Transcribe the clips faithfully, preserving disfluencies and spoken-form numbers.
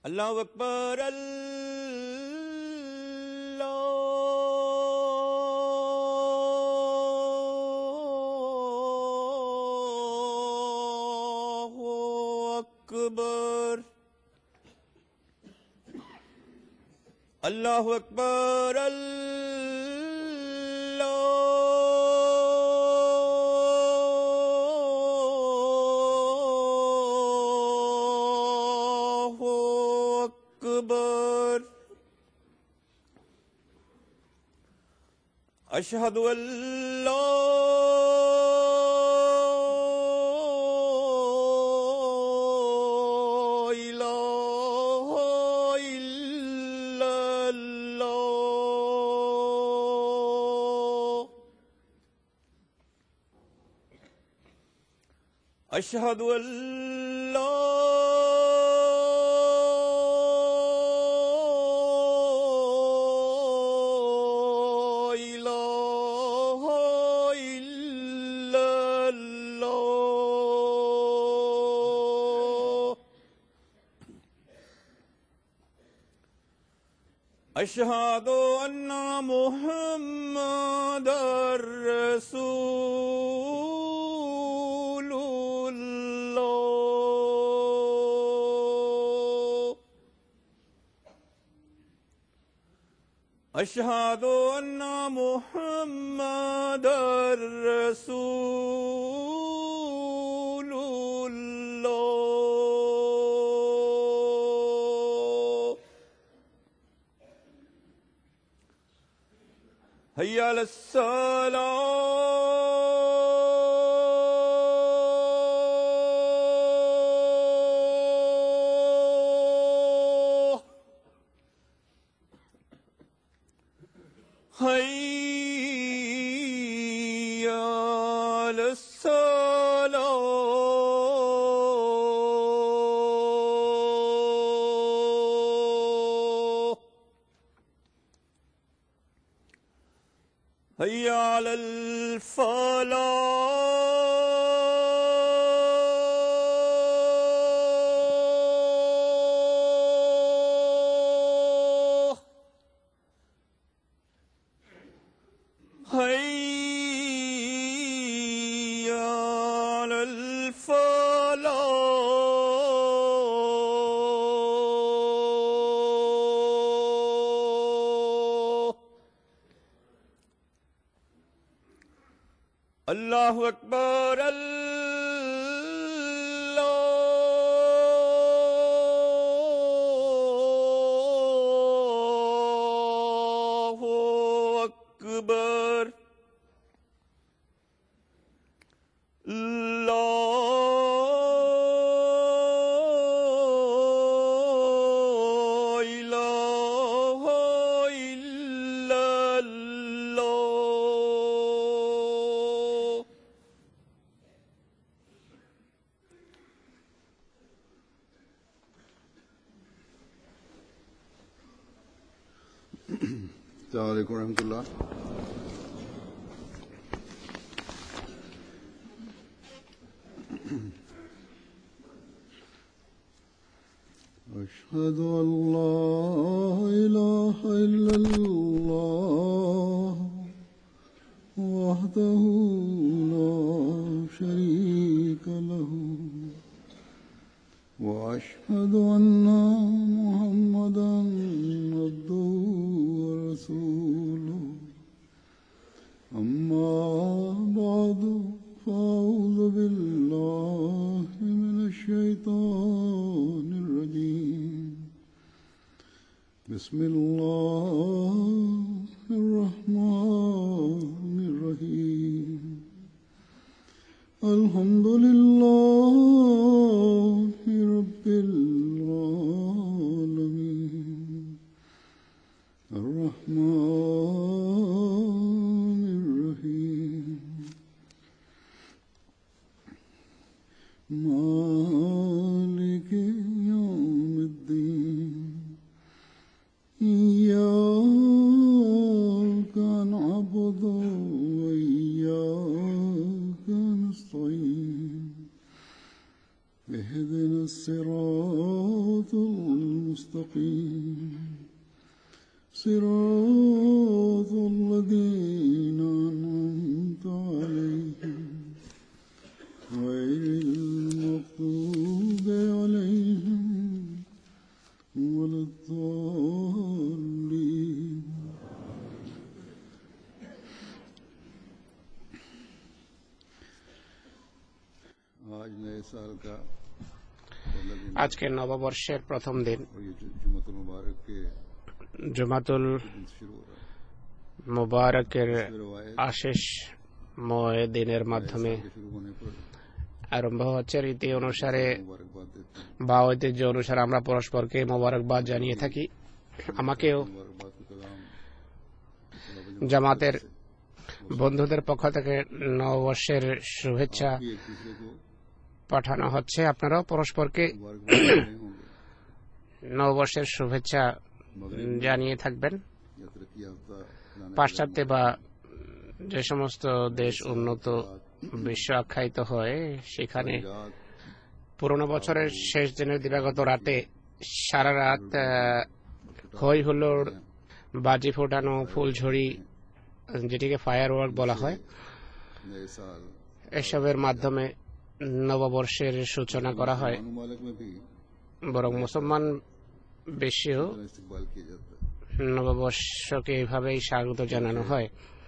अल्लाहु अकबर अल्लाहु अकबर अल्लाहु अकबर अल्लाहु अकबर अशहदु अल्ला इलाहा इल्लल्लाह अशहदु अल्ला इलाहा इल्लल्लाह अशहदु अन्ना मुहम्मदर रसूलुल्लाह अशहदु अन्ना मुहम्मदर रसूलुल्लाह हय्या अलस्सलाह हय्या अलस्सलाह हय्या अलल फलाह हय्या अलल फलाह अल्लाहु अकबर अल्लाहु अकबर ला इलाहा इल्लल्लाह अस्सलामु अलैकुम रहमतुल्लाह। अशहदु अल्ला इलाहा इल्लल्लाह वहदहु ला शरीका लहु व अशहदु अन्ना मुहम्मदन अब्दुहु व रसूलुहु अम्मा बादु फ़अऊज़ु बिल्लाहि मिनश शैतानिर रजीम बिस्मिल्लाहिर रहमानिर रहीम अल्हम्दुलिल्लाहि रब्बिल आलमीन अर्रहमानिर रहीम मालिकि यौमिद्दीन इय्याका नअबुदु व इय्याका नस्तईन الصراط المستقيم صراط الذين أنعمت عليهم غير المغضوب عليهم ولا الضالين आज नए साल का আজকে নববর্ষের প্রথম দিন और ये जुम्मतुल मुबारक के জুমাতুল दिन से शुरू हो रहा है। মুবারকের इसमें रवायत আশিসময় দিনের মাধ্যমে के शुरू होने पर আরম্ভ হচ্ছে। রীতি অনুসারে मुबारकबाद देते हैं। বা ঐতিহ্য অনুসারে আমরা পরস্পরকে মোবারকবাদ জানিয়ে থাকি। আমাকেও मुबारकबाद का पैगाम জামাতের বন্ধুদের পক্ষ থেকে নববর্ষের শুভেচ্ছা भी एक दूसरे को পাঠানো হচ্ছে। আপনারাও পরস্পরকে मुबारकबाद देने होंगे। নববর্ষের শুভেচ্ছা জানিয়ে থাকবেন। या तरक्की याफ्ता फलाने পাশ্চাত্যে বা যে সমস্ত দেশ উন্নত বিশ্ব আখ্যায়িত হয় সেখানে रात পুরোনো বছরের শেষ দিনের দিবাগত রাতে সারা রাত আহ, হই হুল্লোড়, বাজি ফোটানো, ফুলঝড়ি, যেটিকে ফায়ার ওয়ার্ক বলা হয়, नए साल এসবের মাধ্যমে নববর্ষের সূচনা করা হয়। मुमालिक में भी বরং মুসলমান বিশ্বেও तरह इस्तेमाल किया जाता है। নববর্ষকে এভাবেই স্বাগত জানানো হয়।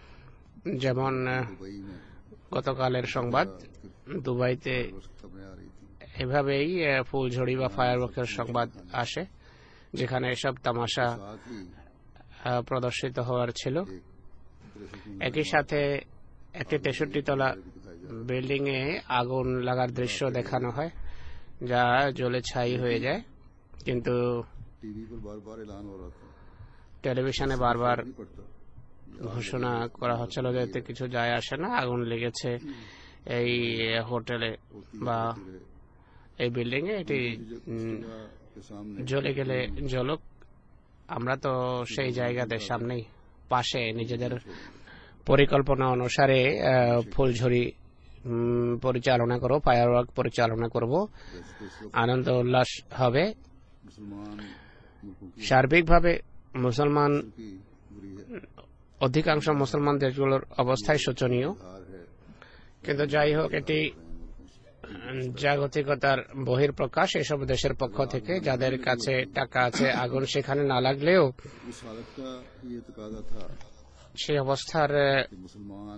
যেমন আহ, दुबई में গতকালের সংবাদ, দুবাইতে रोज खबरें आ रही थी। এভাবেই আহ, ফুলঝড়ি বা ফায়ার ওয়ার্কের সংবাদ আসে, যেখানে এসব তামাশা साथ ही আহ, প্রদর্শিত হওয়ার ছিল। एक तिरसठ একই সাথে একটি তেষট্টি তলা भी दिखाई जा বিল্ডিং এ আগুন লাগার দৃশ্য দেখানো হয়, যা জ্বলে ছাই হয়ে যায়। কিন্তু टीवी पर बार बार ऐलान हो रहा था টেলিভিশনে বারবার नहीं पड़ता ঘোষণা করা হচ্ছিল যে এতে কিছু যায় আসে না, আগুন লেগেছে এই হোটেলে বা এই বিল্ডিং এ, এটি উম, के सामने জ্বলে গেলে জ্বলুক, আমরা তো সেই জায়গাতে সামনেই পাশে নিজেদের পরিকল্পনা অনুসারে আহ, ফুলঝড়ি উম, পরিচালনা করব, ফায়ার ওয়ার্ক পরিচালনা করব, আনন্দ উল্লাস হবে। मुसलमान मुल्कों की সার্বিকভাবে মুসলমান की बुरी है অধিকাংশ মুসলমান দেশগুলোর অবস্থায় শোচনীয়। हार है কিন্তু যাই হোক, এটি উম, জাগতিকতার বহির্প্রকাশ এসব দেশের পক্ষ থেকে, যাদের কাছে টাকা আছে। আগুন সেখানে না লাগলেও उस हालत का ये तकाजा था সেই অবস্থার আহ, कि मुसलमान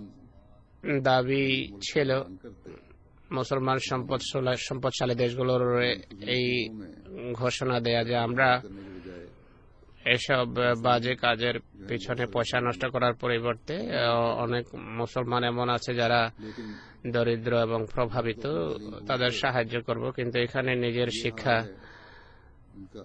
দাবি ছিল काम करते মুসলমান সম্পদশালী সম্পদশালী দেশগুলোর এই ঘোষণা দেয়া যে আমরা करने के बजाय এসব বাজে কাজের পিছনে পয়সা নষ্ট করার পরিবর্তে আহ, অনেক মুসলমান এমন আছে যারা लेकिन দরিদ্র এবং প্রভাবিত, তাদের সাহায্য করব। কিন্তু এখানে নিজের শিক্ষা उनका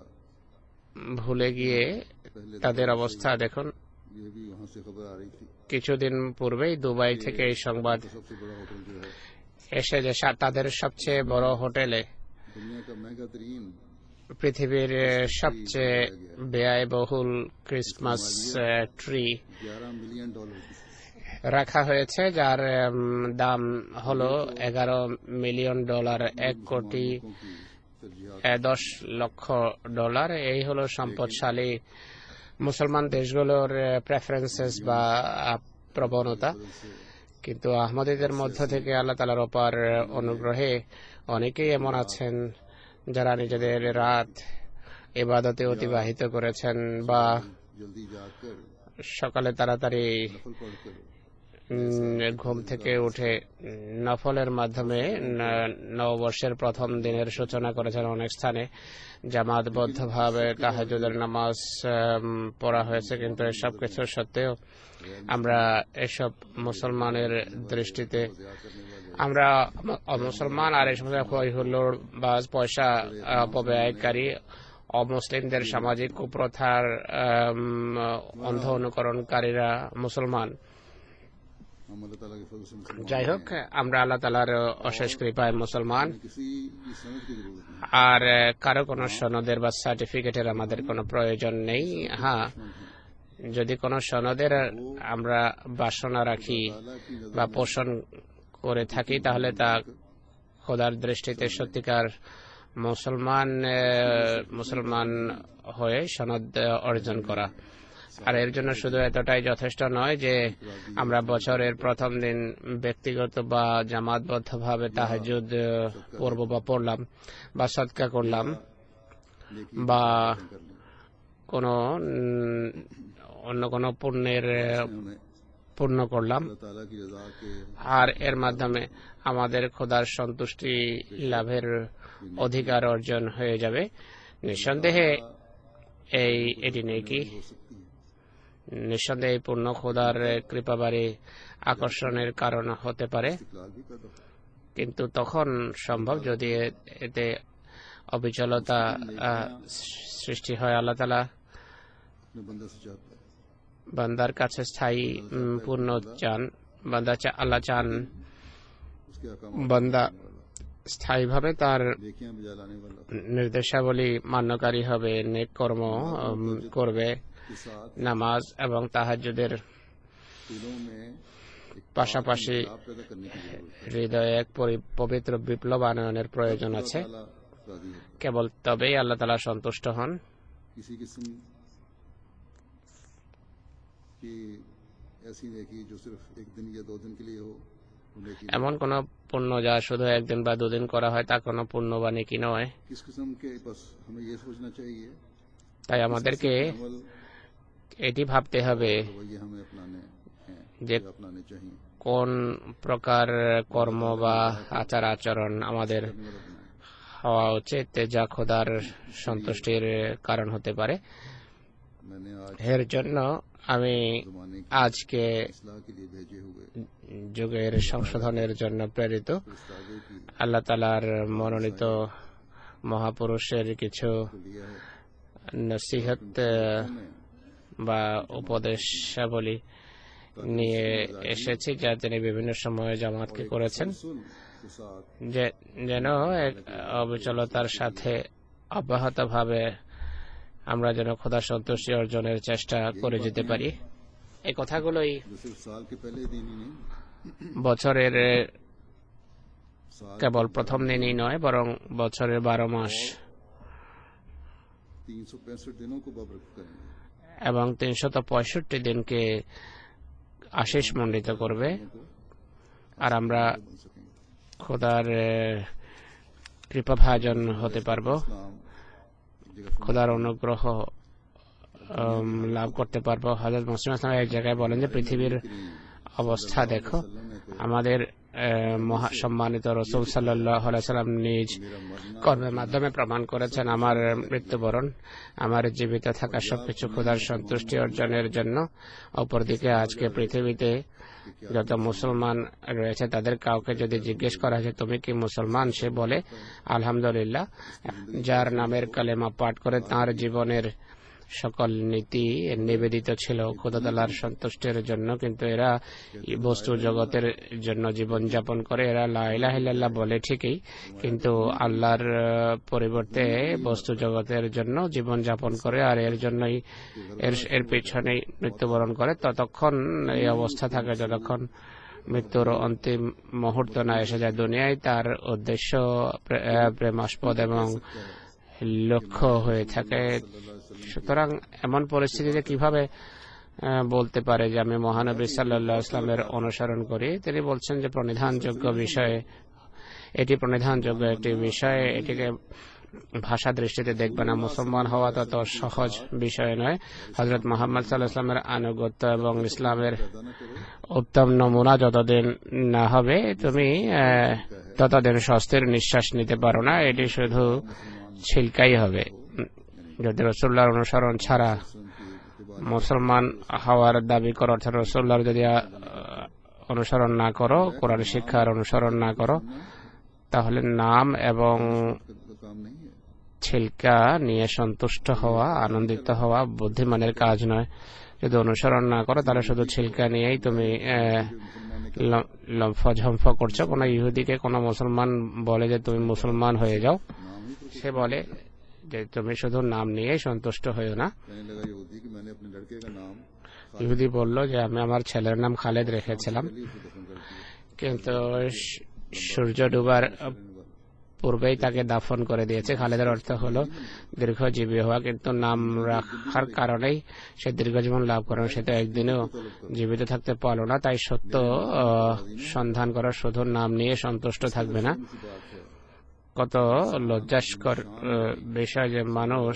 ভুলে গিয়ে তাদের অবস্থা দেখুন। ये भी वहाँ से खबर आ रही थी কিছুদিন পূর্বেই দুবাই থেকে এই সংবাদ सबसे बड़ा होटल जो है এসে যে সা- তাদের সবচেয়ে বড় হোটেলে, दुनिया का महंगा तरीन পৃথিবীর আহ, সবচেয়ে ব্যয়বহুল ক্রিসমাস ট্রি ग्यारह मिलियन डॉलर की রাখা হয়েছে, যার উম, দাম হলো এগারো মিলিয়ন ডলার, এক কোটি की तरजीहात আহ, দশ লক্ষ ডলার। এই হলো সম্পদশালী মুসলমান দেশগুলোর প্রেফারেন্সেস বা আহ, প্রবণতা। কিন্তু আহমদীদের মধ্য থেকে আল্লাহ তাআলার অপার অনুগ্রহে অনেকেই এমন আছেন যারা নিজেদের রাত ইবাদতে অতিবাহিত করেছেন, বা जल्दी जाकर সকালে তাড়াতাড়ি नफल पढ़कर উম, ঘুম থেকে উঠে নফলের মাধ্যমে ন- নববর্ষের প্রথম দিনের সূচনা করেছেন। অনেক স্থানে জামাতবদ্ধভাবে তাহাজ্জুদের নামাজ উম, পড়া হয়েছে। কিন্তু এসব কিছু সত্ত্বেও আমরা এসব মুসলমানের দৃষ্টিতে আমরা মুসলমান আর এই সমস্ত হই হুল্লোড় বা পয়সা অপব্যয়কারী অমুসলিমদের সামাজিক কুপ্রথার উম, অন্ধ অনুকরণকারীরা মুসলমান। हम अल्लाह ताला के फजल से मुसलमान যাই হোক, আমরা আল্লাহ তাআলার অশেষ কৃপায় মুসলমান, किसी की सनद की जरूरत नहीं আর কারো কোনো সনদের বা সার্টিফিকেটের আমাদের কোনো প্রয়োজন নেই। হ্যাঁ, যদি কোনো সনদের আমরা বাসনা রাখি ताला की नजर বা পোষণ করে থাকি, তাহলে তা খোদার দৃষ্টিতে সত্যিকার মুসলমান মুসলমান হয়ে সনদ অর্জন করা। আর এর জন্য শুধু এতটাই যথেষ্ট নয় যে আমরা বছরের প্রথম দিন ব্যক্তিগত বা জামাতবদ্ধভাবে তাহাজ্জুদ পড়ব বা পড়লাম বা সদকা করলাম বা কোনো অন্য কোনো পুণ্যের পূর্ণ করলাম আর এর মাধ্যমে আমাদের খোদার সন্তুষ্টি লাভের অধিকার অর্জন হয়ে যাবে। নিঃসন্দেহে এই এটি নেকি নিঃসন্দেহে পূর্ণ খোদার কৃপাবারে আকর্ষণের কারণ হতে পারে, কিন্তু তখন সম্ভব যদি এতে অবিচলতা সৃষ্টি হয়। আল্লাহ তাআলা বান্দার কাছে স্থায়ী পূর্ণ চান, বান্দা আল্লাহ চান বান্দা স্থায়ীভাবে তার নির্দেশাবলী মান্যকারী হবে, নেক কর্ম করবে, নামাজ এবং তাহাজ্জুদের পাশাপাশি হৃদয়ে এক পবিত্র বিপ্লব আনয়নের প্রয়োজন আছে। কেবল তবেই আল্লাহ তাআলা সন্তুষ্ট হন। এমন কোন পুণ্য যা শুধু একদিন বা দুদিন করা হয় তা কোনো পুণ্য বা নেকি নয়। তাই আমাদেরকে এটি ভাবতে হবে যে কোন প্রকার কর্ম বা আচার আচরণ আমাদের হওয়া উচিত যা খোদার সন্তুষ্টির কারণ হতে পারে। এর জন্য আমি আজকে যুগের সংশোধনের জন্য প্রেরিত আল্লাহ তাআলার মনোনীত মহাপুরুষের কিছু নসিহত বা উপদেশাবলী নিয়ে এসেছি যা তিনি বিভিন্ন সময়ে জামাতকে করেছেন, যে যেন এক অবিচলতার সাথে অব্যাহতভাবে আমরা যেন খোদা সন্তুষ্টি অর্জনের চেষ্টা করে যেতে পারি। এই কথাগুলোই বছরের কেবল প্রথম দিনই নয়, বরং বছরের বারো মাস এবং তিনশত পঁয়ষট্টি দিনকে আশিস মণ্ডিত করবে। আর আমরা খোদার কৃপাভাজন হতে পারবো, খোদার অনুগ্রহ লাভ করতে পারবো। হযরত মুসলিম ইসলাম এক জায়গায় বলেন যে পৃথিবীর অবস্থা দেখো, আমাদের মহা সম্মানিত রাসূল সাল্লাল্লাহু আলাইহি সাল্লাম নিজ কর্মের মাধ্যমে প্রমাণ করেছেন আমার মৃত্যুবরণ, আমার জীবিত থাকা সবকিছু খোদার সন্তুষ্টি অর্জনের জন্য। অপরদিকে আজকে পৃথিবীতে যত মুসলমান রয়েছে তাদের কাউকে যদি জিজ্ঞেস করা হয় তুমি কি মুসলমান, সে বলে আলহামদুলিল্লাহ। যার নামের কালেমা পাঠ করে তার জীবনের সকল নীতি নিবেদিত ছিল খোদা তাআলার সন্তুষ্টির জন্য, কিন্তু এরা বস্তু জগতের জন্য জীবন যাপন করে। এরা লা ইলাহা ইল্লাল্লাহ বলে ঠিকই, কিন্তু আল্লাহর পরিবর্তে বস্তু জগতের জন্য জীবন যাপন করে আর এর জন্যই এর এর পিছনেই মৃত্যুবরণ করে। ততক্ষণ এই অবস্থা থাকে যতক্ষণ মৃত্যুর অন্তিম মুহূর্ত না এসে যায়। দুনিয়ায় তার উদ্দেশ্য প্রেমাস্পদ এবং লক্ষ্য হয়ে থাকে। সুতরাং এমন পরিস্থিতিতে কিভাবে বলতে পারে যে আমি মহানবী সাল্লাল্লাহু আলাইহি ওয়াসাল্লামের অনুসরণ করি? তিনি বলছেন যে প্রণিধানযোগ্য বিষয়ে এটি প্রণিধানযোগ্য একটি বিষয়, এটিকে ভাষা দৃষ্টিতে দেখবে না। মুসলমান হওয়া তত সহজ বিষয় নয়। হযরত মুহাম্মদ সাল্লাল্লাহু আলাইহি ওয়াসাল্লামের আনুগত্য এবং ইসলামের উত্তম নমুনা যতদিন না হবে তুমি ততদিন স্বস্তির নিঃশ্বাস নিতে পারো না। এটি শুধু ছিলকাই হবে। যদি রাসূলুল্লাহর অনুসরণ ছাড়া মুসলমান হওয়ার দাবি করো, অর্থাৎ রাসূলুল্লাহর যদি অনুসরণ না করো, কোরআন শিক্ষার অনুসরণ না করো, তাহলে নাম এবং ছিলকা নিয়ে সন্তুষ্ট হওয়া, আনন্দিত হওয়া বুদ্ধিমানের কাজ নয়। যদি অনুসরণ না করো তাহলে শুধু ছিলকা নিয়েই তুমি লম্ফ ঝম্ফ করছো। কোনো ইহুদিকে কোনো মুসলমান বলে যে তুমি মুসলমান হয়ে যাও, সে বলে যে তুমি শুধু নাম নিয়েই সন্তুষ্ট হয়েও না। ইহুদি বলল যে আমি আমার ছেলের নাম খালেদ রেখেছিলাম, কিন্তু সূর্য ডুবার পূর্বেই তাকে দাফন করে দিয়েছে। খালেদের অর্থ হলো দীর্ঘজীবী হওয়া, কিন্তু নাম রাখার কারণেই সে দীর্ঘজীবন লাভ করে। সে তো একদিনও জীবিত থাকতে পারলো না, তাই সত্য সন্ধান করা শুধু নাম নিয়ে সন্তুষ্ট থাকবে না। কত লজ্জাস্কর বিষয় যে মানুষ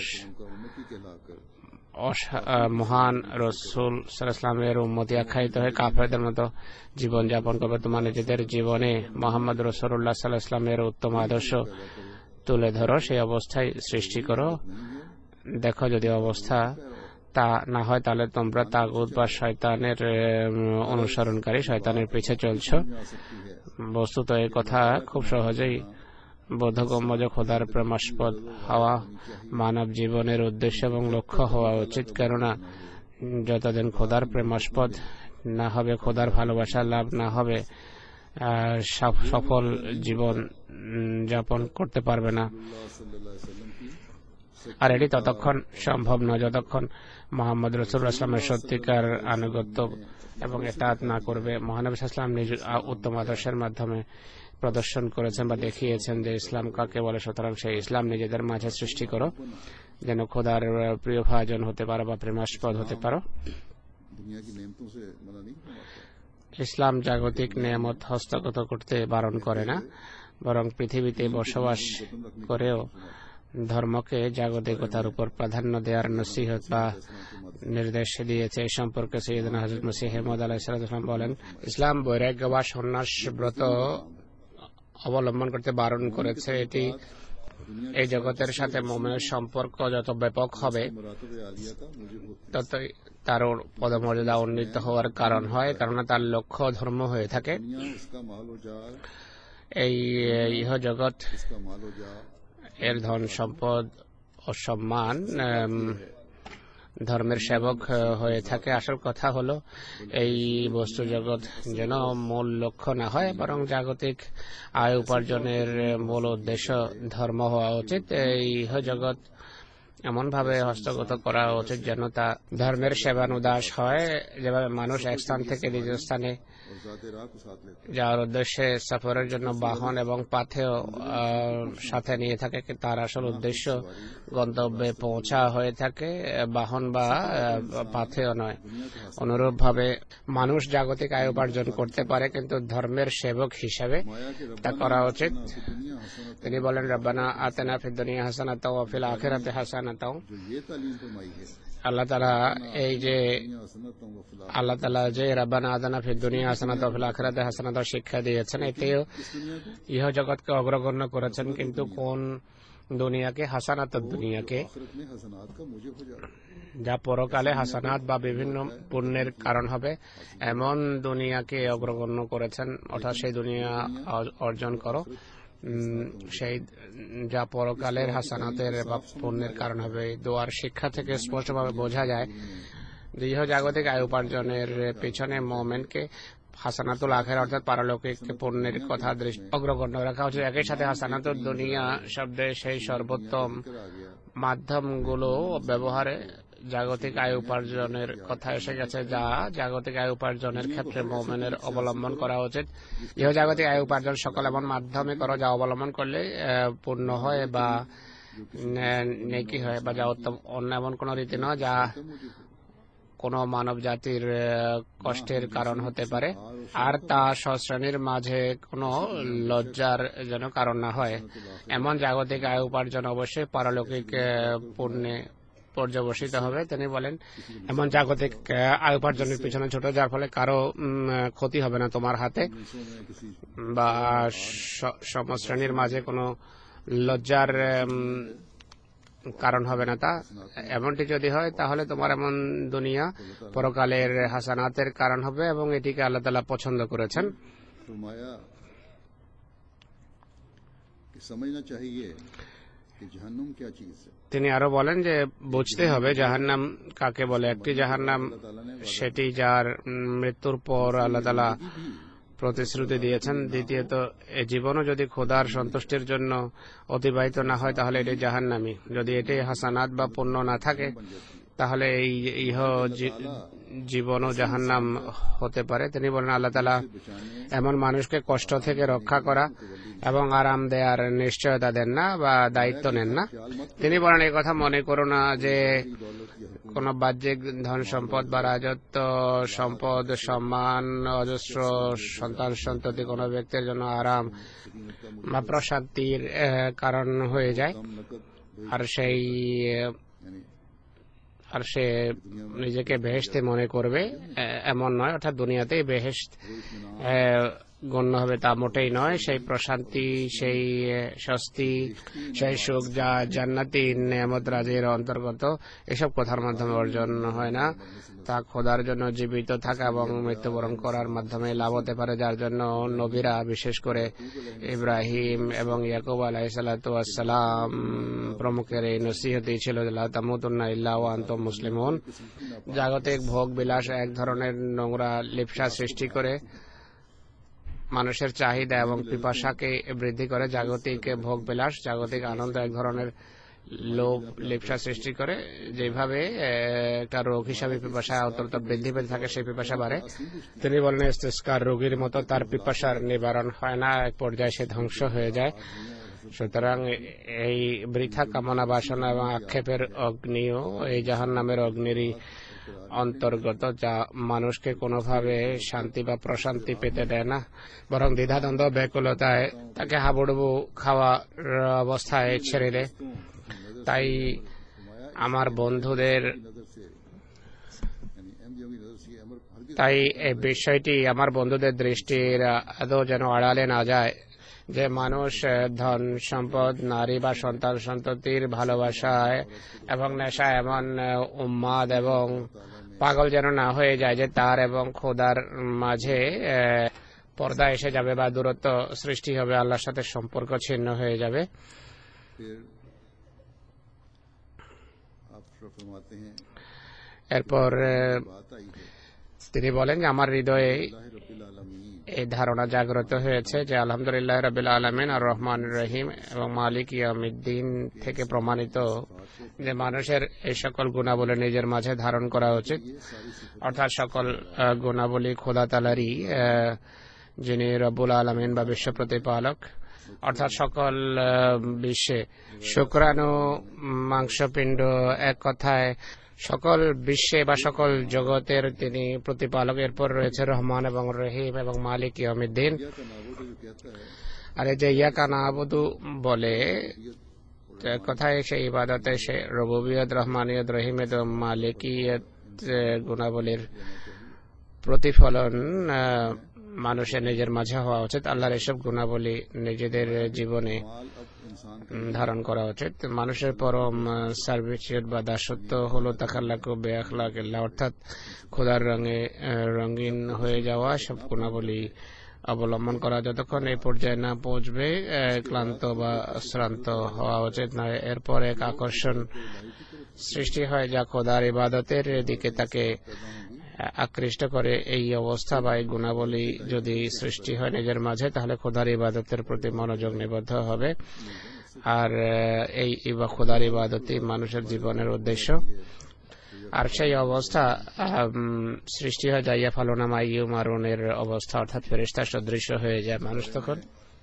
মহান রসুল সাল্লাল্লাহু উম্মতি আখ্যায়িত হয়ে কাফেরদের মতো জীবন যাপন করবে। তোমার নিজেদের জীবনে মোহাম্মদ রাসূলুল্লাহ সাল্লাল্লাহু আলাইহি ওয়াসাল্লামের উত্তম আদর্শ তুলে ধরো, সেই অবস্থায় সৃষ্টি করো। দেখো যদি অবস্থা তা না হয় তাহলে তোমরা তাগুত বা শয়তানের অনুসরণকারী, শয়তানের পিছে চলছ। বস্তুত এই কথা খুব সহজেই বোধগম্য যে খোদার প্রেমাস্পদ হওয়া মানব জীবনের উদ্দেশ্য এবং লক্ষ্য হওয়া উচিত, কেননা যতদিন খোদার প্রেমাস্পদ না হবে, খোদার ভালোবাসা লাভ না হবে, সফল জীবন যাপন করতে পারবে না। আর এটি ততক্ষণ সম্ভব নয় যতক্ষণ মোহাম্মদ রাসূলুল্লাহ সাল্লাল্লাহু আলাইহি ওয়াসাল্লামের সত্যিকার আনুগত্য এবং ইতাআত না করবে। মহানবী সাল্লাল্লাহু আলাইহি ওয়াসাল্লাম নিজ উত্তম আদর্শের মাধ্যমে প্রদর্শন করেছেন বা দেখিয়েছেন যে ইসলাম কাকে বলে। সুতরাং সেই ইসলাম নিজেদের মাঝে সৃষ্টি করো, যেন খোদার প্রিয় ভাজন হতে পারো বা প্রেমাস্পদ হতে পারো। ইসলাম জাগতিক নিয়ামত হস্তগত করতে বারণ করে না, বরং পৃথিবীতে বসবাস করেও ধর্মকে জাগতিকতার উপর প্রাধান্য দেওয়ার নসিহত বা নির্দেশ দিয়েছে। এই সম্পর্কে সাইয়েদনা হযরত মসিহ মাউউদ আলাইহিস সালাম বলেন, ইসলাম বৈরাগ্য বা সন্ন্যাস ব্রত অবলম্বন করতে বারণ করেছে। এটি এই জগতের সাথে মুমিনের সম্পর্ক যত ব্যাপক হবে ততই তার পদমর্যাদা উন্নীত হওয়ার কারণ হয়, কারণ তার লক্ষ্য ধর্ম হয়ে থাকে। এই ইহ জগৎ এর ধন সম্পদ ও সম্মান ধর্মের সেবক হয়ে থাকে। আসল কথা হলো এই বস্তু জগৎ যেন মূল লক্ষ্য না হয়, বরং জাগতিক আয় উপার্জনের মূল উদ্দেশ্য ধর্ম হওয়া উচিত। এই জগৎ এমন ভাবে হস্তগত করা উচিত যেন তা ধর্মের সেবানুদাস হয়। যেভাবে মানুষ এক স্থান থেকে দ্বিতীয় স্থানে যাওয়ার উদ্দেশ্যে সফরের জন্য বাহন এবং পাথেয় সাথে নিয়ে থাকে, তার আসল উদ্দেশ্য গন্তব্যে পৌঁছা হয়ে থাকে, বাহন বা পাথেয় নয়। অনুরূপ ভাবে মানুষ জাগতিক আয় উপার্জন করতে পারে, কিন্তু ধর্মের সেবক হিসেবে তা করা উচিত। তিনি বলেন, রব্বানা আতিনা ফিদ দুনিয়া হাসানাতাও ওয়া ফিল আখিরাতি হাসানাতাও। আল্লাহ তাআলা এই যে আল্লাহ তাআলা যে রব্বানা আতিনা ফিদ দুনিয়া হাসানাতাও ওয়া ফিল আখিরাতি হাসানাতাও শিক্ষা দিয়েছেন, এতেও ইহ জগৎকে অগ্রগণ্য করেছেন, কিন্তু কোন দুনিয়াকে? হাসানাত দুনিয়াকে, যা পরকালে হাসানাত বা বিভিন্ন পুণ্যের কারণ হবে, এমন দুনিয়াকে অগ্রগণ্য করেছেন। অর্থাৎ সেই দুনিয়া অর্জন করো, সেই যা পরকালের হাসানাতের বা পুণ্যের কারণ হবে। দোয়ার শিক্ষা থেকে স্পষ্টভাবে বোঝা যায় যে ইহ জাগতিক আয় উপার্জনের পেছনে মুমিনকে হাসানাতুল আখিরা অর্থাৎ পারলৌকিক পুণ্যের কথা অগ্রগণ্য রাখা উচিত। একই সাথে হাসানাতুল দুনিয়া শব্দে সেই সর্বোত্তম মাধ্যমগুলো ব্যবহারে জাগতিক আয় উপার্জনের কথা এসে গেছে, যা জাগতিক আয় উপার্জনের ক্ষেত্রে মুমিনের অবলম্বন করা উচিত। ইহ জাগতিক আয় উপার্জন সকল এমন মাধ্যমে করো যা অবলম্বন করলে পূর্ণ হয় বা নেকি হয়, বা যা উত্তম। অন্য এমন কোন রীতি নয় যা কোন মানব জাতির কষ্টের কারণ হতে পারে, আর তা সশ্রেণীর মাঝে কোনো লজ্জার যেন কারণ না হয়। এমন জাগতিক আয় উপার্জন অবশ্যই পারলৌকিক পুণ্যে পর্যবসিত হবে। তিনি বলেন, এমন জাগতিক আয় উপার্জনের পিছনে ছোট, যার ফলে কারো ক্ষতি হবে না তোমার হাতে, বা সমশ্রেণীর মাঝে কোনো লজ্জার কারণ হবে না তা। এমনটি যদি হয় তাহলে তোমার এমন দুনিয়া পরকালের হাসানাতের কারণ হবে, এবং এটিকে আল্লাহ তাআলা পছন্দ করেছেন। তিনি আরো বলেন যে বুঝতে হবে জাহান্নাম কাকে বলে। একটি জাহান্নাম সেটি যার মৃত্যুর পর আল্লাহ তাআলা প্রতিশ্রুতি দিয়েছেন। দ্বিতীয়ত, এ জীবনও যদি খোদার সন্তুষ্টির জন্য অতিবাহিত না হয় তাহলে এটি জাহান্নামী। যদি এটি হাসানাত বা পুণ্য না থাকে তাহলে এই ইহ জীবনও জাহান্নাম হতে পারে। তিনি বলেন আল্লাহ তাআলা এমন মানুষকে কষ্ট থেকে রক্ষা করা এবং আরাম দেওয়ার নিশ্চয়তা দেন না বা দায়িত্ব নেন না। তিনি বলেন এই কথা মনে করো না যে কোন বাহ্যিক ধন সম্পদ বা রাজত্ব, সম্পদ, সম্মান, অজস্র সন্তান সন্ততি কোন ব্যক্তির জন্য আরাম বা প্রশান্তির কারণ হয়ে যায় আর সেই আর সে নিজেকে বেহেশতে মনে করবে, এমন নয়। অর্থাৎ দুনিয়াতেই বেহেশত গণ্য হবে তা মোটেই নয়। সেই প্রশান্তি, সেই স্বস্তি, সেই সুখ যা জান্নাতি নেয়ামত রাজির অন্তর্গত, এসব কথার মাধ্যমে অর্জন হয় না। তা খোদার জন্য জীবিত থাকা এবং মৃত্যুবরণ করার মাধ্যমে লাভ হতে পারে, যার জন্য নবীরা বিশেষ করে ইব্রাহিম এবং ইয়াকুব আলাইহিসসালাতু ওয়াসসালাম প্রমুখের এই নসিহতই ছিল লা তামুতুন্না ইল্লা ওয়া আনতুম মুসলিমুন। জাগতিক ভোগ বিলাস এক ধরনের নোংরা লিপ্সা সৃষ্টি করে, মানুষের চাহিদা এবং পিপাসাকে বৃদ্ধি করে। জাগতিক ভোগ বিলাস, জাগতিক আনন্দ এক ধরনের লোভ লিপ্সা সৃষ্টি করে। যেভাবে একটা রোগ হিসাবে পিপাসা অত্যন্ত বৃদ্ধি পেতে থাকে, সেই পিপাসা বাড়ে। তিনি বলেন ইস্তিসকার রোগীর মতো তার পিপাসার নিবারণ হয় না, এক পর্যায়ে সে ধ্বংস হয়ে যায়। সুতরাং এই বৃথা কামনা বাসনা এবং আক্ষেপের অগ্নিও এই জাহান্নামের অগ্নিরই অন্তর্গত, যা মানুষকে কোনোভাবে শান্তি বা প্রশান্তি পেতে দেয় না, বরং দ্বিধাদ্বন্দ্ব ব্যাকুলতায় তাকে হাবুডুবু খাওয়ার অবস্থায় ছেড়ে দেয়। তাই আমার বন্ধুদের তাই এই বিষয়টি আমার বন্ধুদের দৃষ্টির আদৌ যেন আড়ালে না যায় যে মানুষ ধন সম্পদ, নারী বা সন্তান সন্ততির ভালোবাসায় এবং নেশা এমন উন্মাদ এবং পাগল যেন না হয়ে যায় যে তার এবং খোদার মাঝে পর্দা এসে যাবে বা দূরত্ব সৃষ্টি হবে, আল্লাহর সাথে সম্পর্ক ছিন্ন হয়ে যাবে। এরপর তিনি বলেন যে আমার হৃদয়ে এই ধারণা জাগ্রত হয়েছে যে আলহামদুলিল্লাহ রাব্বিল আলামিন আর রহমান রহিম এবং মালিক ইয়াউমিদ্দিন থেকে প্রমাণিত যে মানুষের এই সকল গুণাবলী নিজের মাঝে ধারণ করা উচিত। অর্থাৎ সকল গুণাবলী খোদা তাআলারই, যিনি রব্বুল আলামিন বা বিশ্ব প্রতিপালক। অর্থাৎ সকল বিশ্বে শুক্রাণু, মাংসপিণ্ড, এক কথায় সকল বিশ্বে বা সকল জগতের তিনি প্রতিপালক। এরপর রয়েছে রহমান এবং রহিম এবং মালিক ইয়াউমিদ্দিন। আর এই যে ইয়াকা নাবুদু বলে কথায় সেই ইবাদতে সে রুবুবিয়ত, রহমানিয়ত, রহিমিয়ত এবং মালিকিয়ত গুণাবলীর প্রতিফলন মানুষের নিজের মাঝে হওয়া উচিত। আল্লাহর এসব গুণাবলী নিজেদের জীবনে ধারণ করা উচিত। মানুষের পরম সার্ভিসিয়ত বা দাসত্ব হলো তাকাল্লাক ও বেআখলাকিল্লাহ, অর্থাৎ খোদার রঙে রঙিন হয়ে যাওয়া, সব গুণাবলী অবলম্বন করা। যতক্ষণ এই পর্যায়ে না পৌঁছবে ক্লান্ত বা শ্রান্ত হওয়া উচিত নয়। এরপর এক আকর্ষণ সৃষ্টি হয় যা খোদার ইবাদতের দিকে তাকে আকৃষ্ট করে। এই অবস্থা বা এই গুণাবলী যদি সৃষ্টি হয় নিজের মাঝে, তাহলে খোদার ইবাদতের প্রতি মনোযোগ নিবদ্ধ হবে। আর এই খোদার ইবাদতই মানুষের জীবনের উদ্দেশ্য। আর সেই অবস্থা সৃষ্টি হয় যাইয়া ফালুনা মাইয়ু মারুনের অবস্থা, অর্থাৎ ফেরেশতা সদৃশ্য হয়ে যায় মানুষ। তখন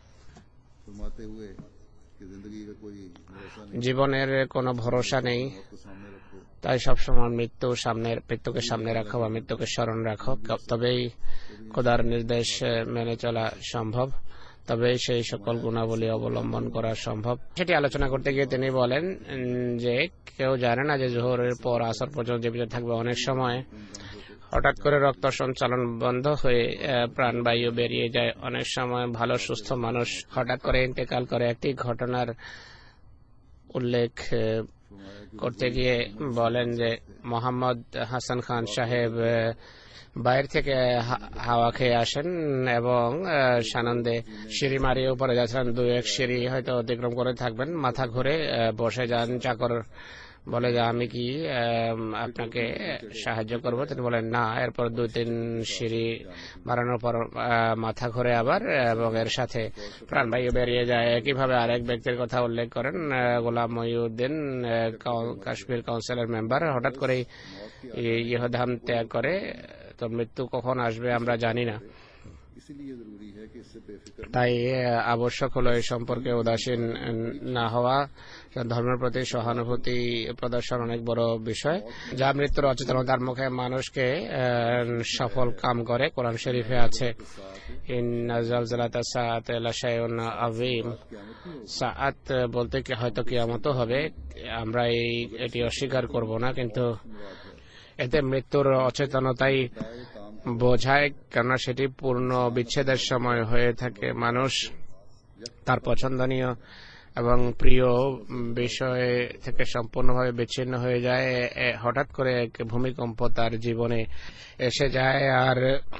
জীবনের কোনো ভরসা নেই, তাই সবসময় মৃত্যু সামনের মৃত্যুকে সামনে রাখো বা মৃত্যুকে স্মরণ রাখো, তবেই খোদার নির্দেশ মেনে চলা সম্ভব, তবেই সেই সকল গুণাবলী অবলম্বন করা সম্ভব। সেটি আলোচনা করতে গিয়ে তিনি বলেন যে কেউ জানে না যে জোহরের পর আসর পর্যন্ত জীবিত থাকবে। অনেক সময় হঠাৎ করে রক্ত সঞ্চালন বন্ধ হয়ে প্রাণবায়ু বেরিয়ে যায়। অনেক সময় ভালো সুস্থ মানুষ হঠাৎ করে ইন্তেকাল করে। একটি ঘটনার উল্লেখ করতে গিয়ে বলেন যে মোহাম্মদ হাসান খান সাহেব বাইরে থেকে হাওয়া খেয়ে আসেন এবং সানন্দে সিঁড়ি মারিয়ে উপরে যাচ্ছিলেন। দু এক সিঁড়ি হয়তো অতিক্রম করে থাকবেন, মাথা ঘুরে বসে যান। চাকর বলে যে আমি কি আম, আপনাকে সাহায্য করব? তিনি বলেন না। এরপর দুই তিন সিঁড়ি বাড়ানোর পর আহ, মাথা ঘুরে আবার এবং এর সাথে প্রাণবায়ু বেরিয়ে যায়। একইভাবে আরেক ব্যক্তির কথা উল্লেখ করেন, আহ, গোলাম মহিউদ্দিন, আহ, কাউ- কাশ্মীর কাউন্সিলের মেম্বার, হঠাৎ করেই ইহধাম ত্যাগ করে। তো মৃত্যু কখন আসবে আমরা জানি না। इसीलिए जरूरी है कि इससे बेफिक्र তাই আহ, আবশ্যক হলো এই সম্পর্কে উদাসীন না হওয়া। ধর্মের প্রতি সহানুভূতি প্রদর্শন অনেক বড় বিষয়, যা মৃত্যুর অচেতনতার মুখে মানুষকে আহ, সফল কাম করে। কোরআন শরীফে আছে, ইন্না জালজালাতা সাআতি লাশাইউন আযীম। সাআত বলতে কি হয়তো কিয়ামতও হবে, আমরা এই এটি অস্বীকার করব না, কিন্তু এতে মৃত্যুর অচেতনতাই বোঝায়, কেননা সেটি পূর্ণ বিচ্ছেদের সময় হয়ে থাকে। মানুষ তার পছন্দনীয় এবং প্রিয় বিষয় থেকে সম্পূর্ণভাবে বিচ্ছিন্ন হয়ে যায়। এ- হঠাৎ করে এক ভূমিকম্প তার জীবনে এসে যায়, আর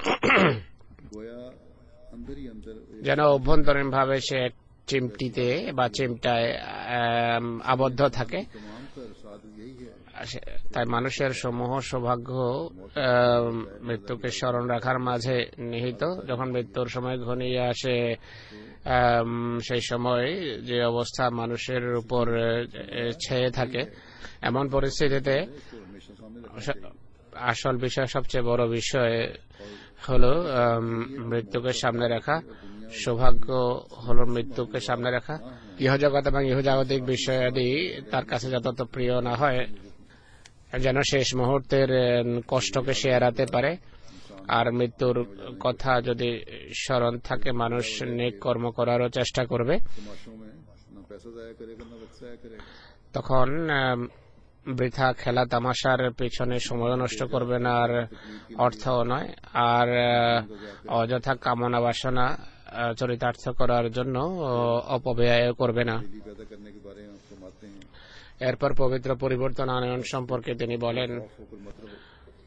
गोया अंदर ही अंदर एक যেন অভ্যন্তরীণ ভাবে সে এক চিমটিতে বা চিমটায় আম, আবদ্ধ থাকে। तमाम तर साथ यही है আসে- তাই মানুষের সমূহ সৌভাগ্য আহ, মৃত্যুকে স্মরণ রাখার মাঝে নিহিত। যখন মৃত্যুর সময় ঘনিয়ে আসে, আম, সেই সময় যে অবস্থা মানুষের উপর আহ, ছেয়ে থাকে, এমন পরিস্থিতিতে इसको हमेशा सामने रखना আস- আসল বিষয়, সবচেয়ে বড় বিষয় হলো আম, মৃত্যুকে সামনে রাখা। সৌভাগ্য হলো মৃত্যুকে সামনে রাখা। ইহজগৎ এবং ইহজাগতিক বিষয়াদি তার কাছে যত প্রিয় না হয়, যেন শেষ মুহূর্তের আহ, কষ্টকে সে এড়াতে পারে। আর মৃত্যুর কথা যদি স্মরণ থাকে, মানুষ নেক কর্ম করারও চেষ্টা করবে। तमाशों में ना पैसा जाया करेगा ना वक्त जाया करेगा তখন আম, বৃথা খেলা তামাশার পিছনে সময় নষ্ট করবে না, আর অর্থও নয়, আর আহ, অযথা কামনা বাসনা আহ, চরিতার্থ করার জন্য আহ, অপব্যয় করবে না। बिजली पैदा करने के बारे में आप फरमाते हैं এরপর পবিত্র পরিবর্তন আনয়ন সম্পর্কে তিনি বলেন, होकर मत रहो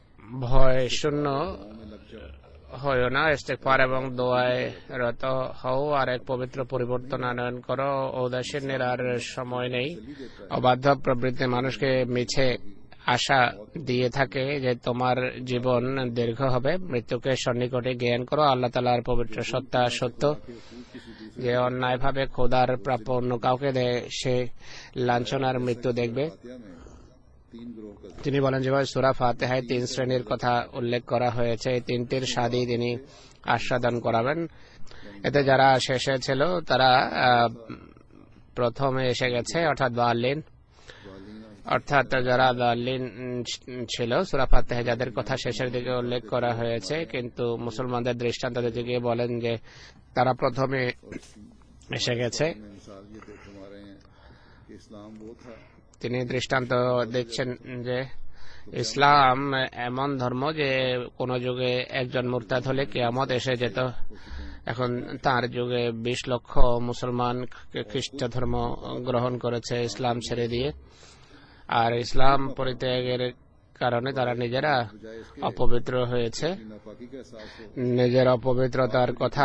ভয় শূন্য गाँव में लग जाओ হয় না, ইস্তেগফার এবং দোয়ায় রত হও, আর এক পবিত্র পরিবর্তন আনয়ন করো। ঔদাসীন্যের আর সময় নেই। অবাধ্য প্রবৃত্তি মানুষকে মিছে আশা দিয়ে থাকে যে তোমার জীবন দীর্ঘ হবে। মৃত্যুকে সন্নিকটে জ্ঞান করো। আল্লাহ তাআলার পবিত্র সত্তা সত্য, যে অন্যায়ভাবে খোদার প্রাপ্য অন্য কাউকে দেয়, সে লাঞ্ছনার মৃত্যু দেখবে। फातिहा में तीन ग्रोह का তিনি বলেন, যেভাবে সূরা ফাতিহায় তিন শ্রেণীর কথা উল্লেখ করা হয়েছে, এই তিনটির স্বাদই তিনি আস্বাদন করাবেন। এতে যারা শেষে ছিল তারা আহ, প্রথমে এসে গেছে, অর্থাৎ দাল্লিন, অর্থাৎ যারা দাল্লিন ছিল সূরা ফাতিহায় যাদের কথা শেষের দিকে উল্লেখ করা হয়েছে, কিন্তু মুসলমানদের দৃষ্টান্ত দিতে গিয়ে বলেন যে তারা প্রথমে এসে গেছে। में मिसाल ये दे घुमा रहे हैं कि इस्लाम वो था তিনি দৃষ্টান্ত দিচ্ছেন যে ইসলাম এমন ধর্ম যে কোন যুগে একজন মুরতাদ হলে কিয়ামত এসে যেত। এখন তার যুগে বিশ লক্ষ মুসলমান খ্রিস্ট ধর্ম গ্রহণ করেছে ইসলাম ছেড়ে দিয়ে, আর ইসলাম পরিত্যাগের কারণে তারা নিজেরা অপবিত্র হয়েছে। नापाकी का एहसास हो নিজের অপবিত্রতার কথা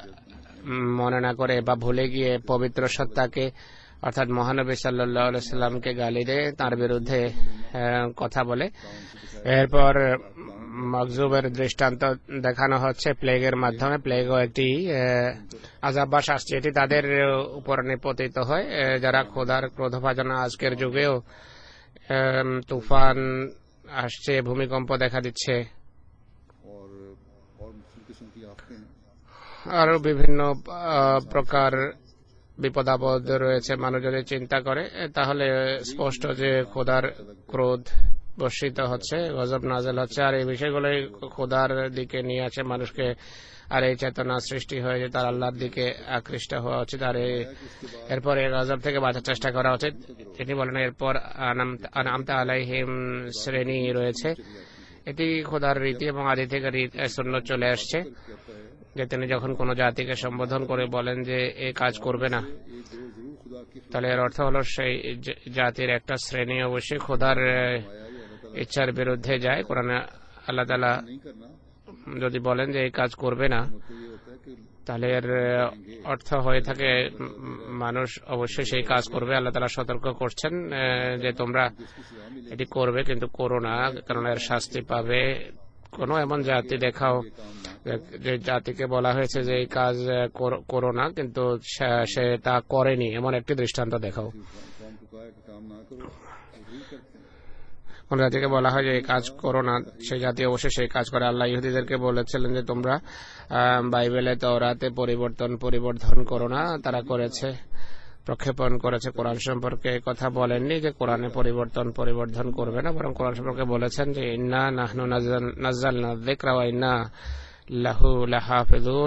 মনে না করে বা ভুলে গিয়ে পবিত্র সত্তাকে অর্থাৎ মহানবী সাল্লাল্লাহু আলাইহি সাল্লামকে গালি দেয়, তার বিরুদ্ধে আহ, কথা বলে। এরপর মকজুবের দৃষ্টান্ত দেখানো হচ্ছে প্লেগের মাধ্যমে। প্লেগও একটি আহ, আযাব বা শাস্তি, এটি তাদের উপর নিপতিত হয় আহ, যারা খোদার ক্রোধভাজনা। আজকের যুগেও আহ, তুফান আসছে, ভূমিকম্প দেখা দিচ্ছে, और और मुख्तलिफ किस्म की आफतें हैं আরো বিভিন্ন আহ, প্রকার বিপদাপদ রয়েছে। মানুষ যদি চিন্তা করে তাহলে স্পষ্ট যে খোদার ক্রোধ বর্ষিত হচ্ছে, গজব নাযিল হচ্ছে, আর এই বিষয়গুলোই খোদার দিকে নিয়ে আসে মানুষকে। আর এই চেতনা সৃষ্টি হয়ে যে তার আল্লাহর দিকে আকৃষ্ট হওয়া উচিত, আর এই- এরপর এই গজব থেকে বাঁচার চেষ্টা করা উচিত। তিনি বলেন এরপর আনআমতা আলাইহিম শ্রেণী রয়েছে। এটি খোদার রীতি এবং আদি থেকে রীতি সুন্নত চলে আসছে, যে তিনি যখন কোনো জাতিকে সম্বোধন করে বলেন যে এই কাজ করবে না, তাহলে এর অর্থ হলো সেই জ- জাতির একটা শ্রেণী অবশ্যই খোদার আহ, ইচ্ছার বিরুদ্ধে যায়। কোরআনে আল্লাহ তাআলা नहीं करना যদি বলেন যে এই কাজ করবে না, तो ये होता है कि তাহলে এর অর্থ হয়ে থাকে মানুষ অবশ্যই সেই কাজ করবে। আল্লাহ তাআলা সতর্ক করছেন যে তোমরা এটি করবে কিন্তু করো না, কারণ এর শাস্তি পাবে। কোনো এমন জাতি দেখাও যে জাতিকে বলা হয়েছে যে এই কাজ করো না কিন্তু সে তা করেনি, এমন একটি দৃষ্টান্ত দেখাও। कौम को कहा कि काम ना करो तो वही करते हैं। কোন জাতিকে বলা হয় যে এই কাজ করো না, সেই জাতি অবশ্যই সেই কাজ করে। আল্লাহ ইহুদিদেরকে বলেছিলেন যে তোমরা বাইবেলে তওরাতে পরিবর্তন পরিবর্ধন করো না, তারা করেছে, প্রক্ষেপণ করেছে। কোরআন সম্পর্কে কথা বলেননি যে কোরআনে পরিবর্তন পরিবর্ধন করবে না, বরং কোরআন সম্পর্কে বলেছেন যে ইন্না নাহনু নাযালনা যিকরা ওয়া ইন্না লাহু লাহাফিজুন।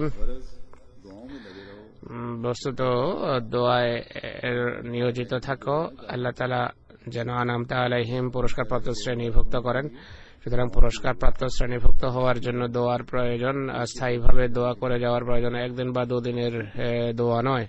বস্তুত দোয়ায় নিয়োজিত থাকো, আল্লাহ তাআলা যেন আনামতা আলাইহিম পুরস্কার প্রাপ্ত শ্রেণীভুক্ত করেন। সুতরাং পুরস্কার প্রাপ্ত শ্রেণীভুক্ত হওয়ার জন্য দোয়ার প্রয়োজন, স্থায়ীভাবে দোয়া করে যাওয়ার প্রয়োজন, একদিন বা দুদিনের দোয়া নয়।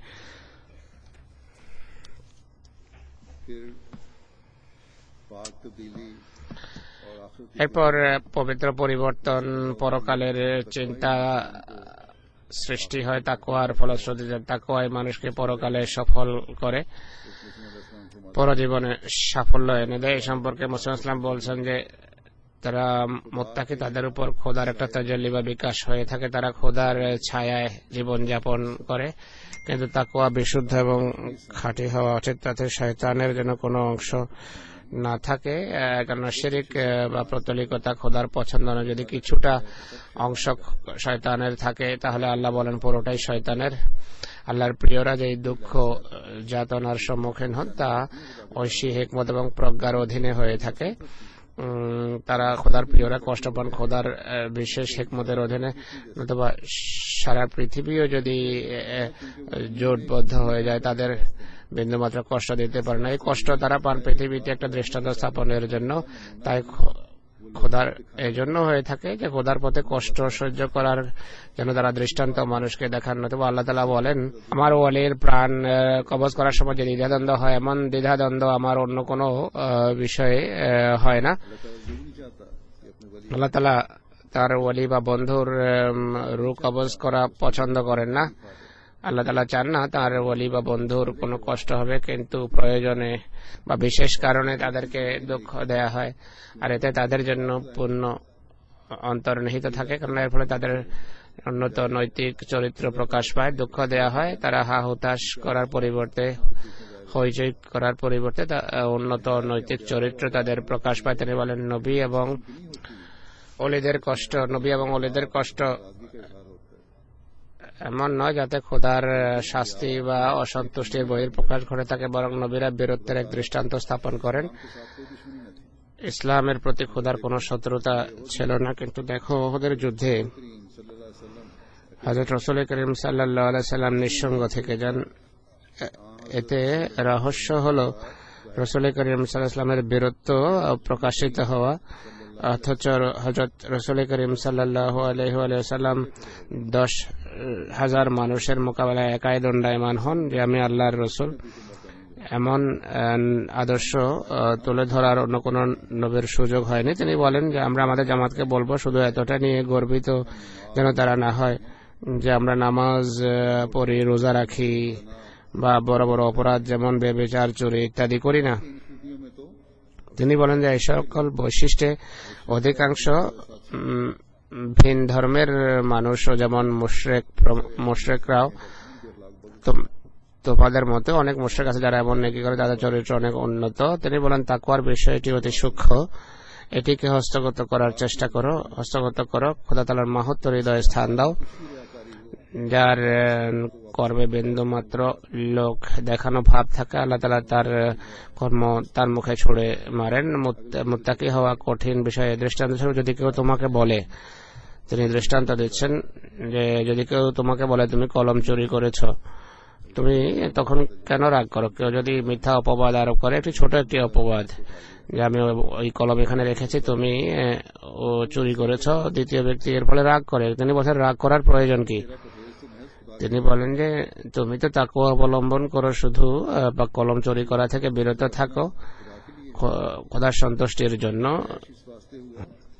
এরপর পবিত্র পরিবর্তন, পরকালের চিন্তা সৃষ্টি হয় তাকওয়ার ফলশ্রুতিতে। তাকওয়াই মানুষকে পরকালে সফল করে, পরজীবনে সাফল্য এনে দেয়। এই সম্পর্কে মুসলিম ইসলাম বলছেন যে তারা মুত্তাকি, তাদের উপর খোদার একটা তাজাল্লি বা বিকাশ হয়ে থাকে, তারা খোদার ছায়ায় জীবন যাপন করে। কিন্তু তাকওয়া বিশুদ্ধ এবং খাঁটি হওয়া উচিত, তাতে শয়তানের যেন কোনো অংশ না থাকে, কারণ শিরিক বা প্রতলিকতা খোদার পছন্দ না। যদি কিছুটা অংশ শয়তানের থাকে তাহলে আল্লাহ বলেন পুরোটাই শয়তানের। আল্লাহর প্রিয়রা যে দুঃখ যাতনার সম্মুখীন হন তা ঐশী হিকমত এবং প্রজ্ঞার অধীনে হয়ে থাকে। তারা খোদার প্রিয়রা কষ্ট পান খোদার বিশেষ হিকমতের অধীনে, অথবা সারা পৃথিবীও যদি জোটবদ্ধ হয়ে যায় তাদের বিন্দুমাত্র কষ্ট দিতে পারে না। এই কষ্ট তারা পান পৃথিবীতে একটা দৃষ্টান্ত স্থাপনের জন্য। তাই খোদার এই জন্য হয়ে থাকে যে খোদার পথে কষ্ট সহ্য করার যেন তারা দৃষ্টান্ত মানুষকে দেখান। তবে আল্লাহ তাআলা বলেন আমার ওয়ালির প্রাণ কবজ করার সময় যে দ্বিধাদ্বন্দ্ব হয়, এমন দ্বিধাদ্বন্দ্ব আমার অন্য কোনো বিষয়ে হয় না। আল্লাহ তাআলা তার ওয়ালি বা বন্ধুর রূহ কবজ করা পছন্দ করেন না। আল্লাহ তাআলা চান না তার ওয়ালি বা বন্ধুর কোনো কষ্ট হবে, কিন্তু প্রয়োজনে বা বিশেষ কারণে তাদেরকে দুঃখ দেয়া হয়, আর এতে তাদের জন্য পূর্ণ অন্তর্নিহিত থাকে, কারণ এর ফলে তাদের উন্নত নৈতিক চরিত্র প্রকাশ পায়। দুঃখ দেয়া হয়, তারা হা হুতাশ করার পরিবর্তে, হইচই করার পরিবর্তে উন্নত নৈতিক চরিত্র তাদের প্রকাশ পায়। তিনি বলেন নবী এবং ওলিদের কষ্ট, নবী এবং ওলিদের কষ্ট এমন নয় যাতে খোদার শাস্তি বা অসন্তুষ্টির বহির প্রকাশ ঘটে থাকে, বরং নবীরা বীরত্বের এক দৃষ্টান্ত স্থাপন করেন। ইসলামের প্রতি খোদার কোনো শত্রুতা ছিল না, কিন্তু দেখো ওদের যুদ্ধে হযরত রাসূল করিম সাল্লাল্লাহু আলাইহি সাল্লাম নিঃসঙ্গ থেকে যান। এতে রহস্য হলো রাসূল করিম সাল্লাল্লাহু আলাইহি সাল্লামের বীরত্ব প্রকাশিত হওয়া, অথচ হযরত রাসূল করিম সাল্লাল্লাহু আলাইহি ওয়াসাল্লাম দশ হাজার মানুষের মোকাবেলায় একাই দণ্ডায়মান হন যে আমি আল্লাহর রসুল। এমন আদর্শ তুলে ধরার অন্য কোন নবীর সুযোগ হয়নি। তিনি বলেন যে আমরা আমাদের জামাতকে বলবো শুধু এতটা নিয়ে গর্বিত যেন তারা না হয় যে আমরা নামাজ পড়ি, রোজা রাখি বা বড় বড় অপরাধ যেমন ব্যভিচার, চুরি ইত্যাদি করি না। তিনি বলেন যে এই সকল বৈশিষ্ট্যে অধিকাংশ ভিন ধর্মের মানুষও যেমন মুশরিক মুশরিকরাও তোমাদের মতে অনেক মুশরিক আছে যারা এমন নেকি করে তাদের চরিত্র অনেক উন্নত। তিনি বলেন তাকওয়ার বিষয়টি অতি সূক্ষ্ম, এটিকে হস্তগত করার চেষ্টা করো, হস্তগত করো, খোদা তাআলার মাহাত্ম্য হৃদয়ে স্থান দাও। যার কর্মে বিন্দু মাত্র লোক দেখানো ভাব থাকে আল্লাহ তাআলা তার কর্ম তার মুখে ছুড়ে মারেন। মুত্তাকি হওয়া কঠিন বিষয়ে দৃষ্টান্ত হিসেবে যদি কেউ তোমাকে বলে, তিনি দৃষ্টান্ত দিচ্ছেন যে যদি কেউ তোমাকে বলে তুমি কলম চুরি করেছ, তুমি তখন কেন রাগ করো? কেউ যদি মিথ্যা অপবাদ আরোপ করে, একটি ছোট একটি অপবাদ যে আমি ওই কলম এখানে রেখেছি, তুমি ও চুরি করেছ, দ্বিতীয় ব্যক্তি এর ফলে রাগ করে, তিনি বলেন রাগ করার প্রয়োজন কি? তিনি বলেন যে তুমি তো তাকওয়া অবলম্বন করো, শুধু বা কলম চুরি করা থেকে বিরত থাকো খোদার সন্তুষ্টির জন্য।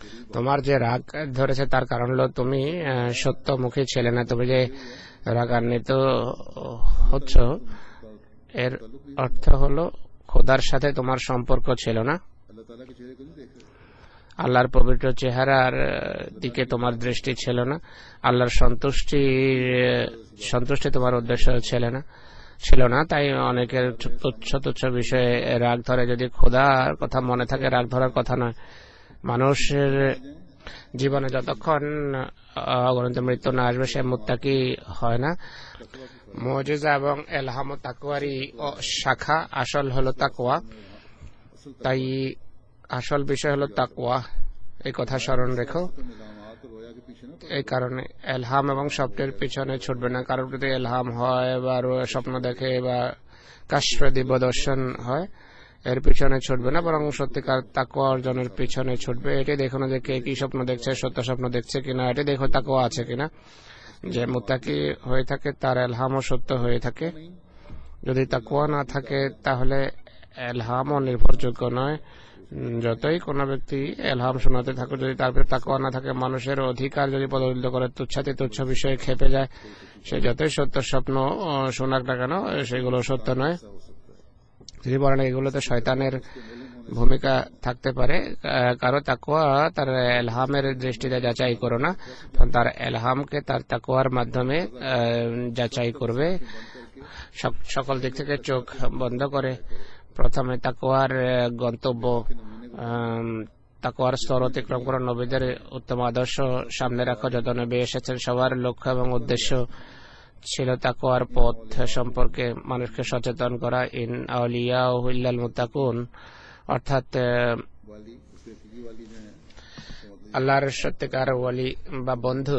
তোমার যে রাগ ধরেছে তার কারণ হলো তুমি সত্যমুখী ছিলে না। তুমি যে রাগান্বিত হচ্ছ এর অর্থ হলো খোদার সাথে তোমার সম্পর্ক ছিল না, अल्लाह ताला के चेहरे को नहीं देख रहे। আল্লাহর পবিত্র চেহারার দিকে তোমার দৃষ্টি ছিল না, আল্লাহর সন্তুষ্টি সন্তুষ্টি তোমার উদ্দেশ্য ছিল না ছিল না তাই অনেকের তুচ্ছ তুচ্ছ বিষয়ে রাগ ধরে। যদি খোদার কথা মনে থাকে রাগ ধরার কথা নয়। মানুষের জীবনে যতক্ষণ অগণিত মৃত্যু না আসবে সে মুত্তাকি হয় না। মুজিজা এবং এলহাম ও তাকওয়ারই শাখা, আসল হলো তাকওয়া। তাই আসল বিষয় হলো তাকওয়া, এই কথা স্মরণ রেখো। এই কারণে এলহাম এবং স্বপ্নের পিছনে ছুটবে না। কারণ যদি এলহাম হয় বা স্বপ্ন দেখে বা কাশফে দিব্যদর্শন হয় এর পিছনে ছুটবে না, বরং সত্যিকার তাকওয়া অর্জনের পিছনে ছুটবে। এটি দেখো না যে কে কি স্বপ্ন দেখছে, সত্য স্বপ্ন দেখছে কিনা, এটি দেখো তাকওয়া আছে কিনা। যে মুত্তাকি হয়ে থাকে তার এলহামও সত্য হয়ে থাকে। যদি তাকওয়া না থাকে তাহলে এলহামও নির্ভরযোগ্য নয়। যতই কোনো ব্যক্তি এলহাম শোনাতে থাকুক, যদি তার প্রতি তাকওয়া না থাকে, মানুষের অধিকার যদি পদদলিত করে, তুচ্ছাতি তুচ্ছ বিষয়ে খেপে যায়, সে যতই সত্য স্বপ্ন শোনাক না কেন সেগুলো সত্য নয়। তিনি বলেন এগুলোতে শয়তানের ভূমিকা থাকতে পারে। কারো তাকওয়া তার এলহামের দৃষ্টিতে যাচাই করো না, তার এলহামকে তার তাকওয়ার মাধ্যমে যাচাই করবে। সকল দিক থেকে চোখ বন্ধ করে প্রথমে তাকওয়ার গন্তব্য, তাকওয়ার স্তর অতিক্রম করে নবীদের উত্তম আদর্শ সামনে রাখো। যত নবী এসেছেন সবার লক্ষ্য এবং উদ্দেশ্য ছিল তাকওয়ার পথ সম্পর্কে মানুষকে সচেতন করা। ইন আউলিয়া ইল্লাল মুত্তাকুন, অর্থাৎ আল্লাহর সত্যিকার ওয়ালি বা বন্ধু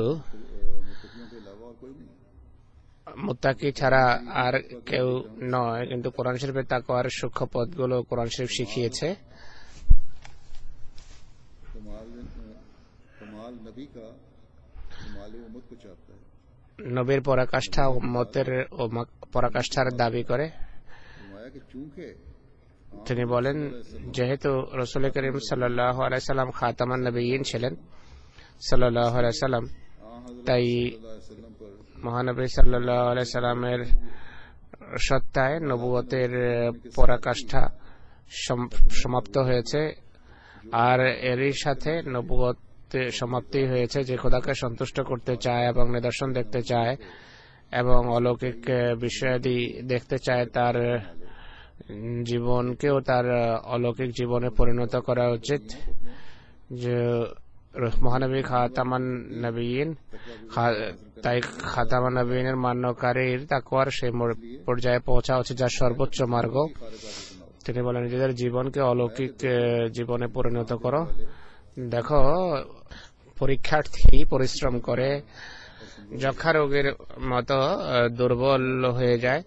মুত্তাকি ছাড়া আর কেউ নয়। কিন্তু কোরআন শরীফের তাকওয়ার সূক্ষ্ম পদগুলো কোরআন শরীফ শিখিয়েছে। নবীর পরাকাষ্ঠা উম্মতের পরাকাষ্ঠার দাবি করে। তিনি বলেন যেহেতু রাসূল করিম সাল্লাল্লাহু আলাইহি সাল্লাম খাতামান নবিয়্যিন ছিলেন সাল্লাল্লাহু আলাইহি সাল্লাম, তাই মহানবী সাল্লাল্লাহু আলাইহি সাল্লামের সত্তায় নবুয়তের পরাকাষ্ঠা সমাপ্ত হয়েছে। আর এরই সাথে নবুয়ত সমাপ্তি হয়েছে। যে খোদাকে সন্তুষ্ট করতে চায় এবং নিদর্শন দেখতে চায় এবং অলৌকিক বিষয়াদি দেখতে চায়, তার জীবনকেও তার অলৌকিক জীবনে পরিণত করা উচিত। যে মহানবী খাতামান নবিয়্যিন, তাই খাতামান নবিয়্যিনের মান্যকারীর তাকওয়ার সেই পর্যায়ে পৌঁছা উচিত যা সর্বোচ্চ মার্গ। তিনি বলেন নিজেদের জীবনকে অলৌকিক জীবনে পরিণত করো। দেখো পরীক্ষার্থী পরিশ্রম করে যক্ষা রোগীর মতো দুর্বল হয়ে যায়,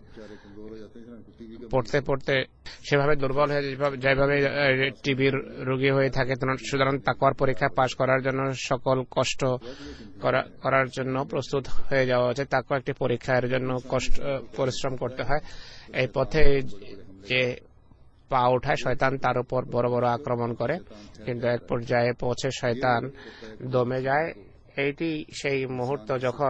পড়তে পড়তে সেভাবে দুর্বল হয়ে যেভাবে টিবির রোগী হয়ে থাকে। সুতরাং তাকওয়ার পরীক্ষা পাশ করার জন্য সকল কষ্ট করার জন্য প্রস্তুত হয়ে যাওয়া উচিত। তাকওয়া একটি পরীক্ষার জন্য কষ্ট পরিশ্রম করতে হয়। এই পথে যে পা উঠায় শয়তান তার উপর বড় বড় আক্রমণ করে, কিন্তু এক পর্যায়ে পৌঁছে শয়তান দমে যায়। এইটি সেই মুহূর্ত যখন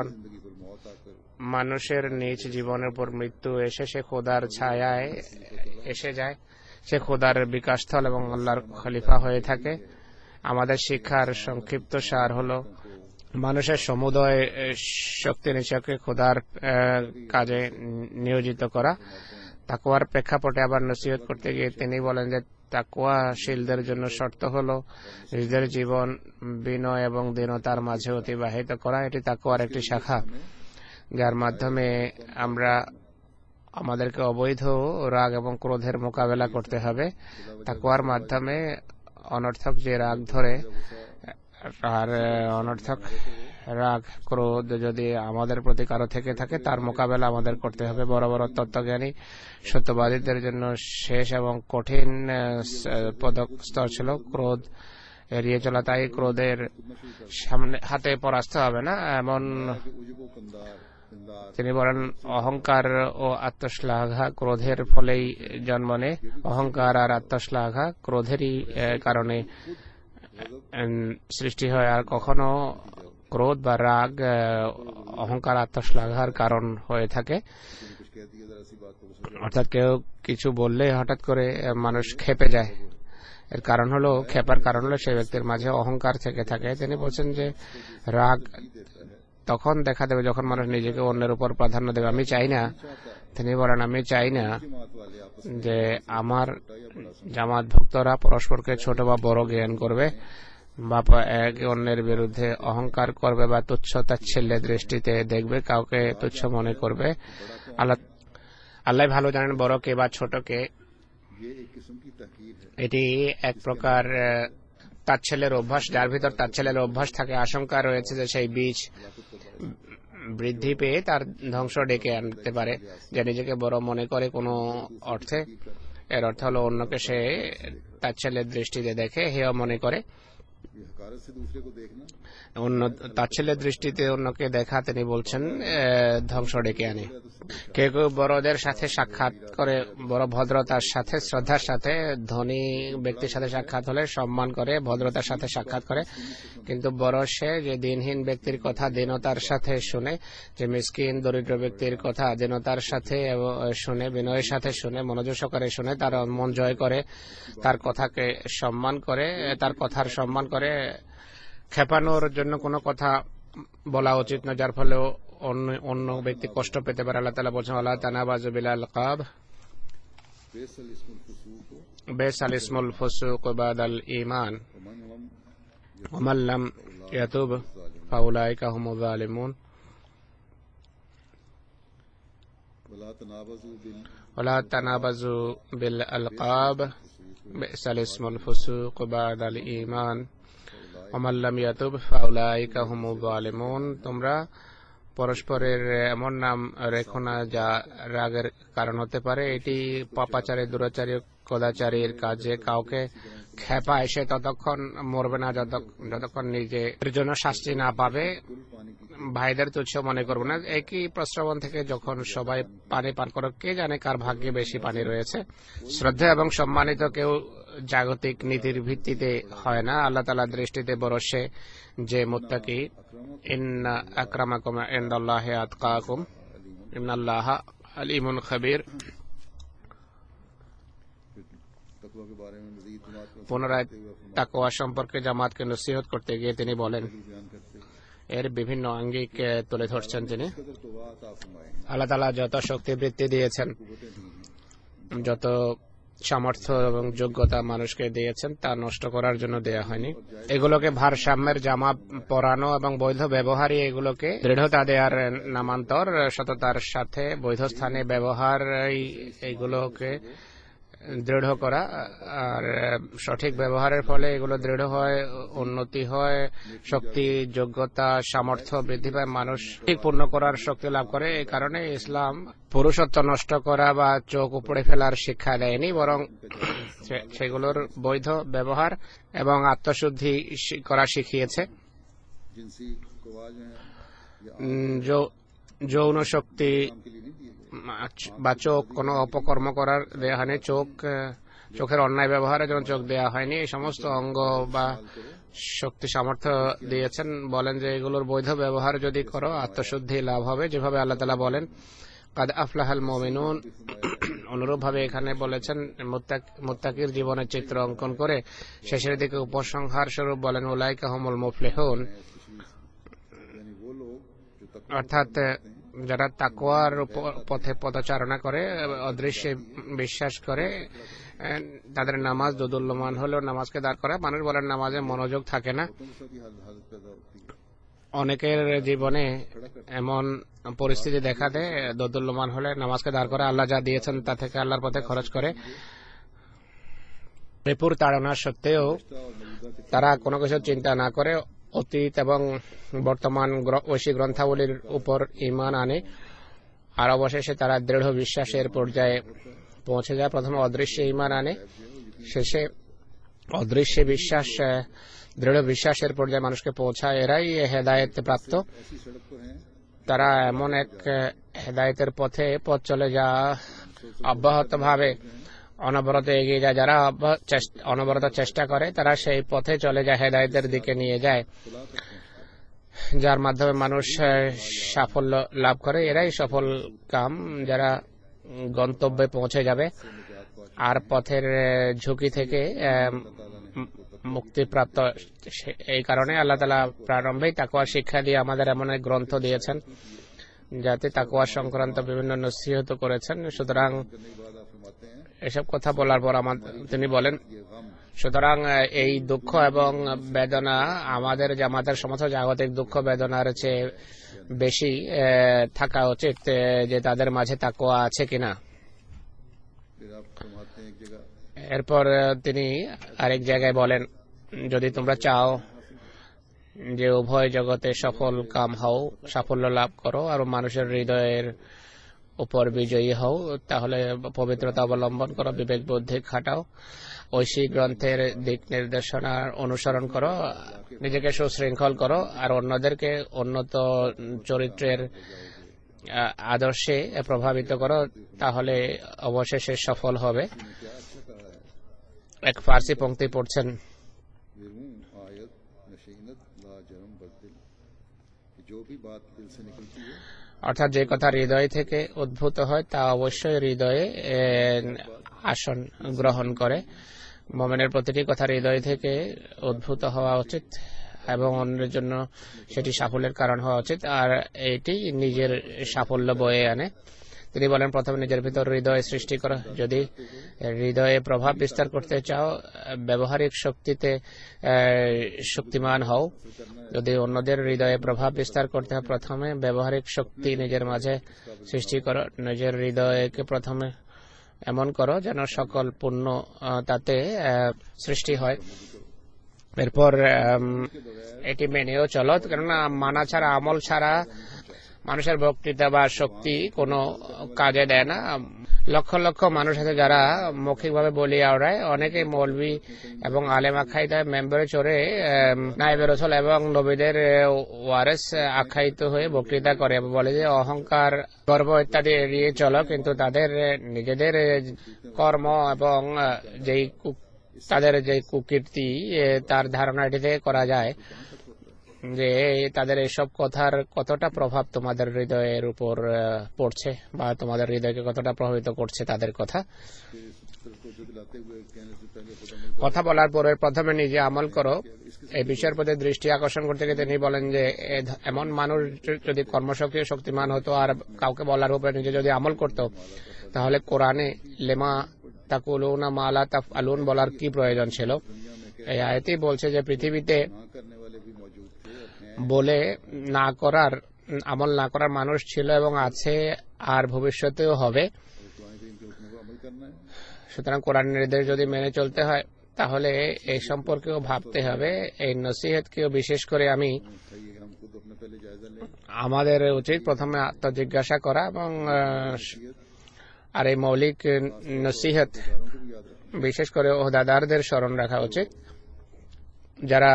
মানুষের নিজ জীবনের উপর মৃত্যু এসে সে খোদার ছায়ায় এসে যায়, সে খোদার বিকাশস্থল এবং আল্লাহর খলিফা হয়ে থাকে। আমাদের শিক্ষার সংক্ষিপ্ত সার হলো মানুষের সমুদয় শক্তি নিচকে খোদার কাজে নিয়োজিত করা। তাকওয়ার প্রেক্ষাপটে আবার নসিহত করতে গিয়ে তিনি বলেন যে তাকওয়াশীলদের জন্য শর্ত হলো নিজেদের জীবন বিনয় এবং দীনতার মাঝে অতিবাহিত করা। এটি তাকওয়ার একটি শাখা যার মাধ্যমে আমরা আমাদেরকে অবৈধ রাগ এবং ক্রোধের মোকাবেলা করতে হবে। তাকওয়ার মাধ্যমে অনর্থক যে রাগ ধরে, আর অনর্থক রাগ ক্রোধ যদি আমাদের প্রতি কারো থেকে থাকে তার মোকাবেলা আমাদের করতে হবে। বড় বড় তত্ত্বজ্ঞানী সত্যবাদীদের জন্য শেষ এবং কঠিন পদক স্তর ছিল ক্রোধ এড়িয়ে চলা। তাই ক্রোধের সামনে হাতে পরাস্ত হবে না এমন তিনি বলেন। অহংকার ও আত্মশ্লাঘা ক্রোধের ফলেই জন্ম নেয়। অহংকার আর আত্মশ্লাঘা ক্রোধেরই কারণে সৃষ্টি হয়, আর কখনো ক্রোধ বা রাগ অহংকার আত্মশ্লাঘার কারণ হয়ে থাকে। অর্থাৎ কেউ কিছু বললে হঠাৎ করে মানুষ ক্ষেপে যায়, এর কারণ হলো ক্ষেপার কারণ হলো সেই ব্যক্তির মাঝে অহংকার থেকে থাকে। তিনি বলছেন যে রাগ তখন দেখা দেবে যখন মানুষ নিজেকে অন্যের উপর প্রাধান্য দেবে। আমি চাই না, তিনি বলেন আমি চাই না যে আমার জামাত ভক্তরা পরস্পরকে ছোট বা বড় জ্ঞান করবে বা একে অন্যের বিরুদ্ধে অহংকার করবে বা তুচ্ছ তাচ্ছিল্যের দৃষ্টিতে দেখবে, কাউকে তুচ্ছ মনে করবে। আল্লাহ আল্লাহ ভালো জানেন বড় কে বা ছোট কে। এটি এক প্রকার তাচ্ছিল্যের অভ্যাস, যার ভিতর তাচ্ছিল্যের অভ্যাস থাকে আশঙ্কা রয়েছে যে সেই বীজ বৃদ্ধি পেয়ে তার ধ্বংস ডেকে আনতে পারে। যে নিজেকে বড় মনে করে কোনো অর্থে, এর অর্থ হলো অন্যকে সে তাচ্ছিল্যের দৃষ্টিতে দেখে, হেয় মনে করে। অন্য তাচ্ছিল্যের দৃষ্টিতে অন্যকে দেখা তিনি বলছেন ধ্বংস ডেকে আনে। কেউ কেউ বড়দের সাথে সাক্ষাৎ করে, বড় ভদ্রতার সাথে শ্রদ্ধার সাথে, ধনী ব্যক্তির সাথে সাক্ষাৎ হলে সম্মান করে, ভদ্রতার সাথে সাক্ষাৎ করে। কিন্তু বড় সে যে দিনহীন ব্যক্তির কথা দীনতার সাথে শুনে, যে মিসকিন দরিদ্র ব্যক্তির কথা দীনতার সাথে শুনে, বিনয়ের সাথে শুনে, মনোযোগ সহকারে শুনে, তার মন জয় করে, তার কথাকে সম্মান করে, তার কথার সম্মান করে। খেপানোর জন্য কোনো কথা বলা উচিত না যার ফলে অন্য অন্য ব্যক্তি কষ্ট পেতে পারে। আল্লাহ তাআলা বলেছেন ওয়ালা তানাবাযু বিল আলকাব বিসাল ইসমুল ফুসুক বাদাল ঈমান ওয়া মান লাম ইয়াতুব ফাউলাইকা হুমুয যালিমুন। ওয়ালা তানাবাযু বিল আলকাব বিসাল ইসমুল ফুসুক বাদাল ঈমান ওয়া মান লাম ইয়াতুব ফাউলাইকা হুমুয যালিমুন। তোমরা পরস্পরের এমন নাম রেখো না যা রাগের কারণ হতে পারে। এটি পাপাচারী, দুরাচারী, কদাচারীর কাজে কাউকে খেপায় সে ততক্ষণ মরবে না যতক্ষণ নিজের জন্য শাস্তি না পাবে। ভাইদের তুচ্ছ মনে করবো না। একই প্রস্রবণ থেকে যখন সবাই পানি পান করো, কে জানে কার ভাগ্যে বেশি পানি রয়েছে। শ্রদ্ধা এবং সম্মানিত কেউ জাগতিক নীতির ভিত্তিতে হয় না। আল্লাহ তাআলার দৃষ্টিতে বড় সে যে মুত্তাকি। ইন্না আকরামাকুম ইনদাল্লাহি আতকাকুম ইন্নাল্লাহা আলিমুন খাবীর। পুনরায় তাকওয়া সম্পর্কে জামাতকে নসিহত করতে গিয়ে তিনি বলেন, এর বিভিন্ন আঙ্গিক তুলে ধরছেন তিনি। আল্লাহ তাআলা যত শক্তি বৃত্তি দিয়েছেন, যত সামর্থ্য এবং যোগ্যতা মানুষকে দিয়েছেন, তা নষ্ট করার জন্য দেয়া হয়নি। এগুলোকে ভারসাম্যের জামা পরানো এবং বৈধ ব্যবহারই এগুলোকে দৃঢ়তা দেওয়ার নামান্তর। সততার সাথে বৈধ স্থানে ব্যবহার এগুলোকে দৃঢ় করা, আর সঠিক ব্যবহারের ফলে এগুলো দৃঢ় হয়, উন্নতি হয়, শক্তি, যোগ্যতা, সামর্থ্য বৃদ্ধি পায়, মানুষ ঠিক পূর্ণ করার শক্তি লাভ করে। এই কারণে ইসলাম পুরুষত্ব নষ্ট করা বা চোখ উপড়ে ফেলার শিক্ষা দেয়নি, বরং সেগুলোর বৈধ ব্যবহার এবং আত্মশুদ্ধি করা শিখিয়েছে। যৌন শক্তি বা চোখ কোনো অপকর্ম করার দেয়া হয়নি, চোখ চোখের অন্যায় ব্যবহারের জন্য চোখ দেয়া হয়নি। এই সমস্ত অঙ্গ বা শক্তি সামর্থ্য দিয়েছেন, বলেন যে এগুলোর বৈধ ব্যবহার যদি করো আত্মশুদ্ধি লাভ হবে, যেভাবে আল্লাহ তাআলা বলেন কাদ আফলাহাল মুমিনুন। অনুরূপভাবে এখানে বলেছেন মুত্তাকির জীবনের চিত্র অঙ্কন করে শেষের দিকে উপসংহার স্বরূপ বলেন উলাইকা হুমুল মুফলিহুন। অর্থাৎ যারা তাকওয়ার পথে পদচারণা করে, অদৃশ্যে বিশ্বাস করে, তাদের নামাজ দোদুল্যমান হলেও নামাজকে দাঁড় করে। মানুষ বলেন নামাজে মনোযোগ থাকে না। অনেকের জীবনে এমন পরিস্থিতি দেখা দেয়, দোদুল্যমান হলে নামাজকে দাঁড় করে, আল্লাহ যা দিয়েছেন তা থেকে আল্লাহর পথে খরচ করে। বিপুর তাড়না সত্ত্বেও তারা কোনো কিছু চিন্তা না করে অতীত এবং বর্তমান ঐশী গ্রন্থাবলীর উপর ঈমান আনে, আর অবশেষে তারা দৃঢ় বিশ্বাসের পর্যায়ে পৌঁছে যায়। প্রথমে অদৃশ্যে ঈমান আনে, শেষে অদৃশ্যে বিশ্বাস, দৃঢ় বিশ্বাসের পর্যায়ে মানুষকে পৌঁছায়। এরাই হেদায়েত প্রাপ্ত। তারা এমন এক হেদায়েতের পথে পথ চলে যা অব্যাহতভাবে অনবরত এগিয়ে যায়, যারা অব- চেষ্টা- অনবরত চেষ্টা করে তারা সেই পথে চলে যায়, হেদায়েতের দিকে নিয়ে যায়, যার মাধ্যমে মানুষ আহ, সাফল্য লাভ করে। এরাই সফল কাম, যারা উম, গন্তব্যে পৌঁছে যাবে আর পথের আহ, ঝুঁকি থেকে আহ, উম, মুক্তিপ্রাপ্ত। সে- এই কারণে আল্লাহ তাআলা প্রারম্ভেই তাকওয়ার শিক্ষা দিয়ে আমাদের এমন এক গ্রন্থ দিয়েছেন যাতে তাকওয়া সংক্রান্ত বিভিন্ন নসিহত করেছেন। সুতরাং এসব কথা বলার পর আমার তিনি বলেন, সুতরাং এই দুঃখ এবং বেদনা আমাদের জামাতের সমস্ত জাগতিক দুঃখ বেদনার চেয়ে বেশি আহ, থাকা উচিত আহ, যে তাদের মাঝে তাকওয়া আছে কিনা। फिर आप फरमाते हैं एक जगह এরপর আহ, তিনি আরেক জায়গায় বলেন, যদি তোমরা চাও যে উভয় জগতে সফল কাম হও, সাফল্য লাভ করো আর মানুষের হৃদয়ের উপর বিজয়ী হও, তাহলে পবিত্রতা অবলম্বন করো, বিবেক বুদ্ধি খাটাও, ঐশী গ্রন্থের দিক নির্দেশনার অনুসরণ করো, নিজেকে সুশৃঙ্খল করো আর অন্যদেরকে উন্নত চরিত্রের আহ, আদর্শে প্রভাবিত করো, তাহলে অবশেষে সফল হবে। এক ফার্সি পংক্তি পড়ছেন, विरूं आयत नशीनत ला जरम बददिल कि जो भी बात दिल से निकलती है অর্থাৎ যে কথা হৃদয় থেকে উদ্ভূত হয় তা অবশ্যই হৃদয়ে আহ, আসন গ্রহণ করে। মোমেনের প্রতিটি কথা হৃদয় থেকে উদ্ভূত হওয়া উচিত এবং অন্যের জন্য সেটি সাফল্যের কারণ হওয়া উচিত, আর এটি নিজের সাফল্য বয়ে আনে। তিনি বলেন, প্রথমে নিজের ভিতর হৃদয় সৃষ্টি করো। যদি হৃদয়ে প্রভাব বিস্তার করতে চাও, ব্যবহারিক শক্তিতে শক্তিমান হও। যদি অন্যদের হৃদয়ে প্রভাব বিস্তার করতে হয়, প্রথমে ব্যবহারিক শক্তি নিজের মাঝে সৃষ্টি করো। নিজের হৃদয়কে প্রথমে এমন করো যেন সকল পুণ্য আহ, তাতে আহ, সৃষ্টি হয়। এরপর আম, এটি মেনেও চলো, কেননা মানা ছাড়া, আমল ছাড়া মানুষের বক্তৃতা বা শক্তি কোনো কাজে দেয় না। লক্ষ লক্ষ মানুষ আছে যারা মৌখিকভাবে বলি আওড়ায়, অনেকে মৌলবি এবং আলেম আখ্যায়িত মেম্বারে চড়ে নায়েবে রাসূল এবং নবীদের ওয়ারেস আখ্যায়িত হয়ে বক্তৃতা করে, বলে যে অহংকার, গর্ব ইত্যাদি এড়িয়ে চলো, কিন্তু তাদের নিজেদের কর্ম এবং যেই তাদের যে কুকীর্তি তার ধারণা এটিতে করা যায় যে তাদের এইসব কথার কতটা প্রভাব তোমাদের হৃদয়ের উপর পড়ছে বা তোমাদের হৃদয়কে কতটা প্রভাবিত করছে তাদের কথা। কথা বলার পরে প্রথমে নিজে আমল করো। এই বিষয়ের প্রতি দৃষ্টি আকর্ষণ করতে গিয়ে তিনি বলেন যে এমন মানুষ যদি কর্মশক্তি শক্তিমান হতো আর কাউকে বলার উপরে নিজে যদি আমল করত, তাহলে কোরআনে লেমা তাকুলুনা মা লা তাফআলুন বলার কি প্রয়োজন ছিল। এই আয়াতই বলছে যে পৃথিবীতে বলে না করার, আমল না করার মানুষ ছিল এবং আছে আর ভবিষ্যতেও হবে। সুতরাং কোরআন নির্দেশ যদি মেনে চলতে হয় তাহলে এই সম্পর্কেও ভাবতে হবে। এই নসিহতকেও বিশেষ করে আমি আমাদের উচিত প্রথমে আত্মজিজ্ঞাসা করা এবং আর এই মৌলিক নসিহত বিশেষ করে ওহদাদারদের স্মরণ রাখা উচিত, যারা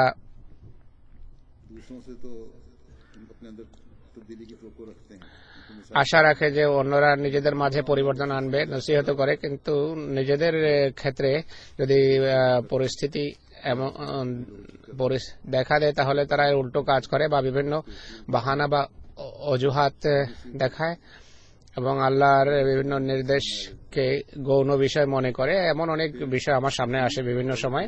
আশা রাখে যে অন্যরা নিজেদের মাঝে পরিবর্তন আনবে, নসিহত করে, কিন্তু নিজেদের ক্ষেত্রে যদি পরিস্থিতি এমন দেখা দেয় তাহলে তারা উল্টো কাজ করে বা বিভিন্ন বাহানা বা অজুহাত দেখায় এবং আল্লাহর বিভিন্ন নির্দেশকে গৌণ বিষয় মনে করে। এমন অনেক বিষয় আমার সামনে আসে বিভিন্ন সময়।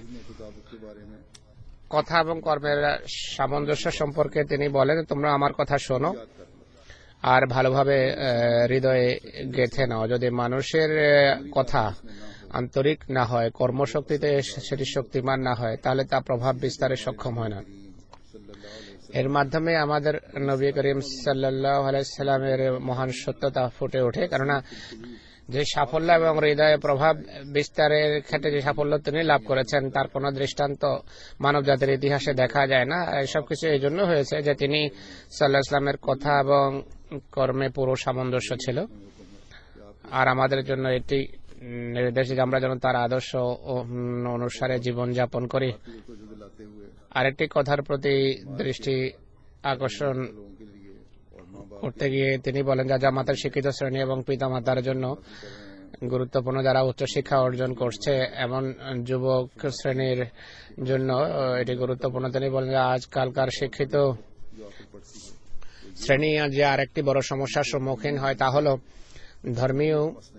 কথা এবং কর্মের সামঞ্জস্য সম্পর্কে তিনি বলেন, তোমরা আমার কথা শোনো আর ভালোভাবে হৃদয়ে গেঁথে নাও। যদি মানুষের কথা আন্তরিক না হয়, কর্মশক্তিতে সেটি শক্তিমান না হয়, তাহলে তা প্রভাব বিস্তারে সক্ষম হয় না। এর মাধ্যমে আমাদের নবী করিম সাল্লাল্লাহু আলাইহি সাল্লামের মহান সত্যতা ফুটে ওঠে, কেননা যে সাফল্য এবং হৃদয়ে প্রভাব বিস্তারের ক্ষেত্রে যে সাফল্য তিনি লাভ করেছেন তার কোন দৃষ্টান্ত মানব জাতির ইতিহাসে দেখা যায় না। এসব কিছু এই জন্য হয়েছে যে তিনি সাল্লাল্লাহু আলাইহি সাল্লামের কথা এবং কর্মে পুরো সামঞ্জস্য ছিল। আর আমাদের জন্য এটি নির্দেশ যে আমরা যেন তার আদর্শ অনুসারে জীবন যাপন করি। আরেকটি কথার প্রতি দৃষ্টি আকর্ষণ করতে গিয়ে তিনি বলেন, যা জামাতের শিক্ষিত শ্রেণী এবং পিতা মাতার জন্য গুরুত্বপূর্ণ, যারা উচ্চশিক্ষা অর্জন করছে এমন যুবক শ্রেণীর জন্য এটি গুরুত্বপূর্ণ। তিনি বলেন যে আজকালকার শিক্ষিত শ্রেণী যে আরেকটি বড় সমস্যার সম্মুখীন হয় তা হলো ধর্মীয়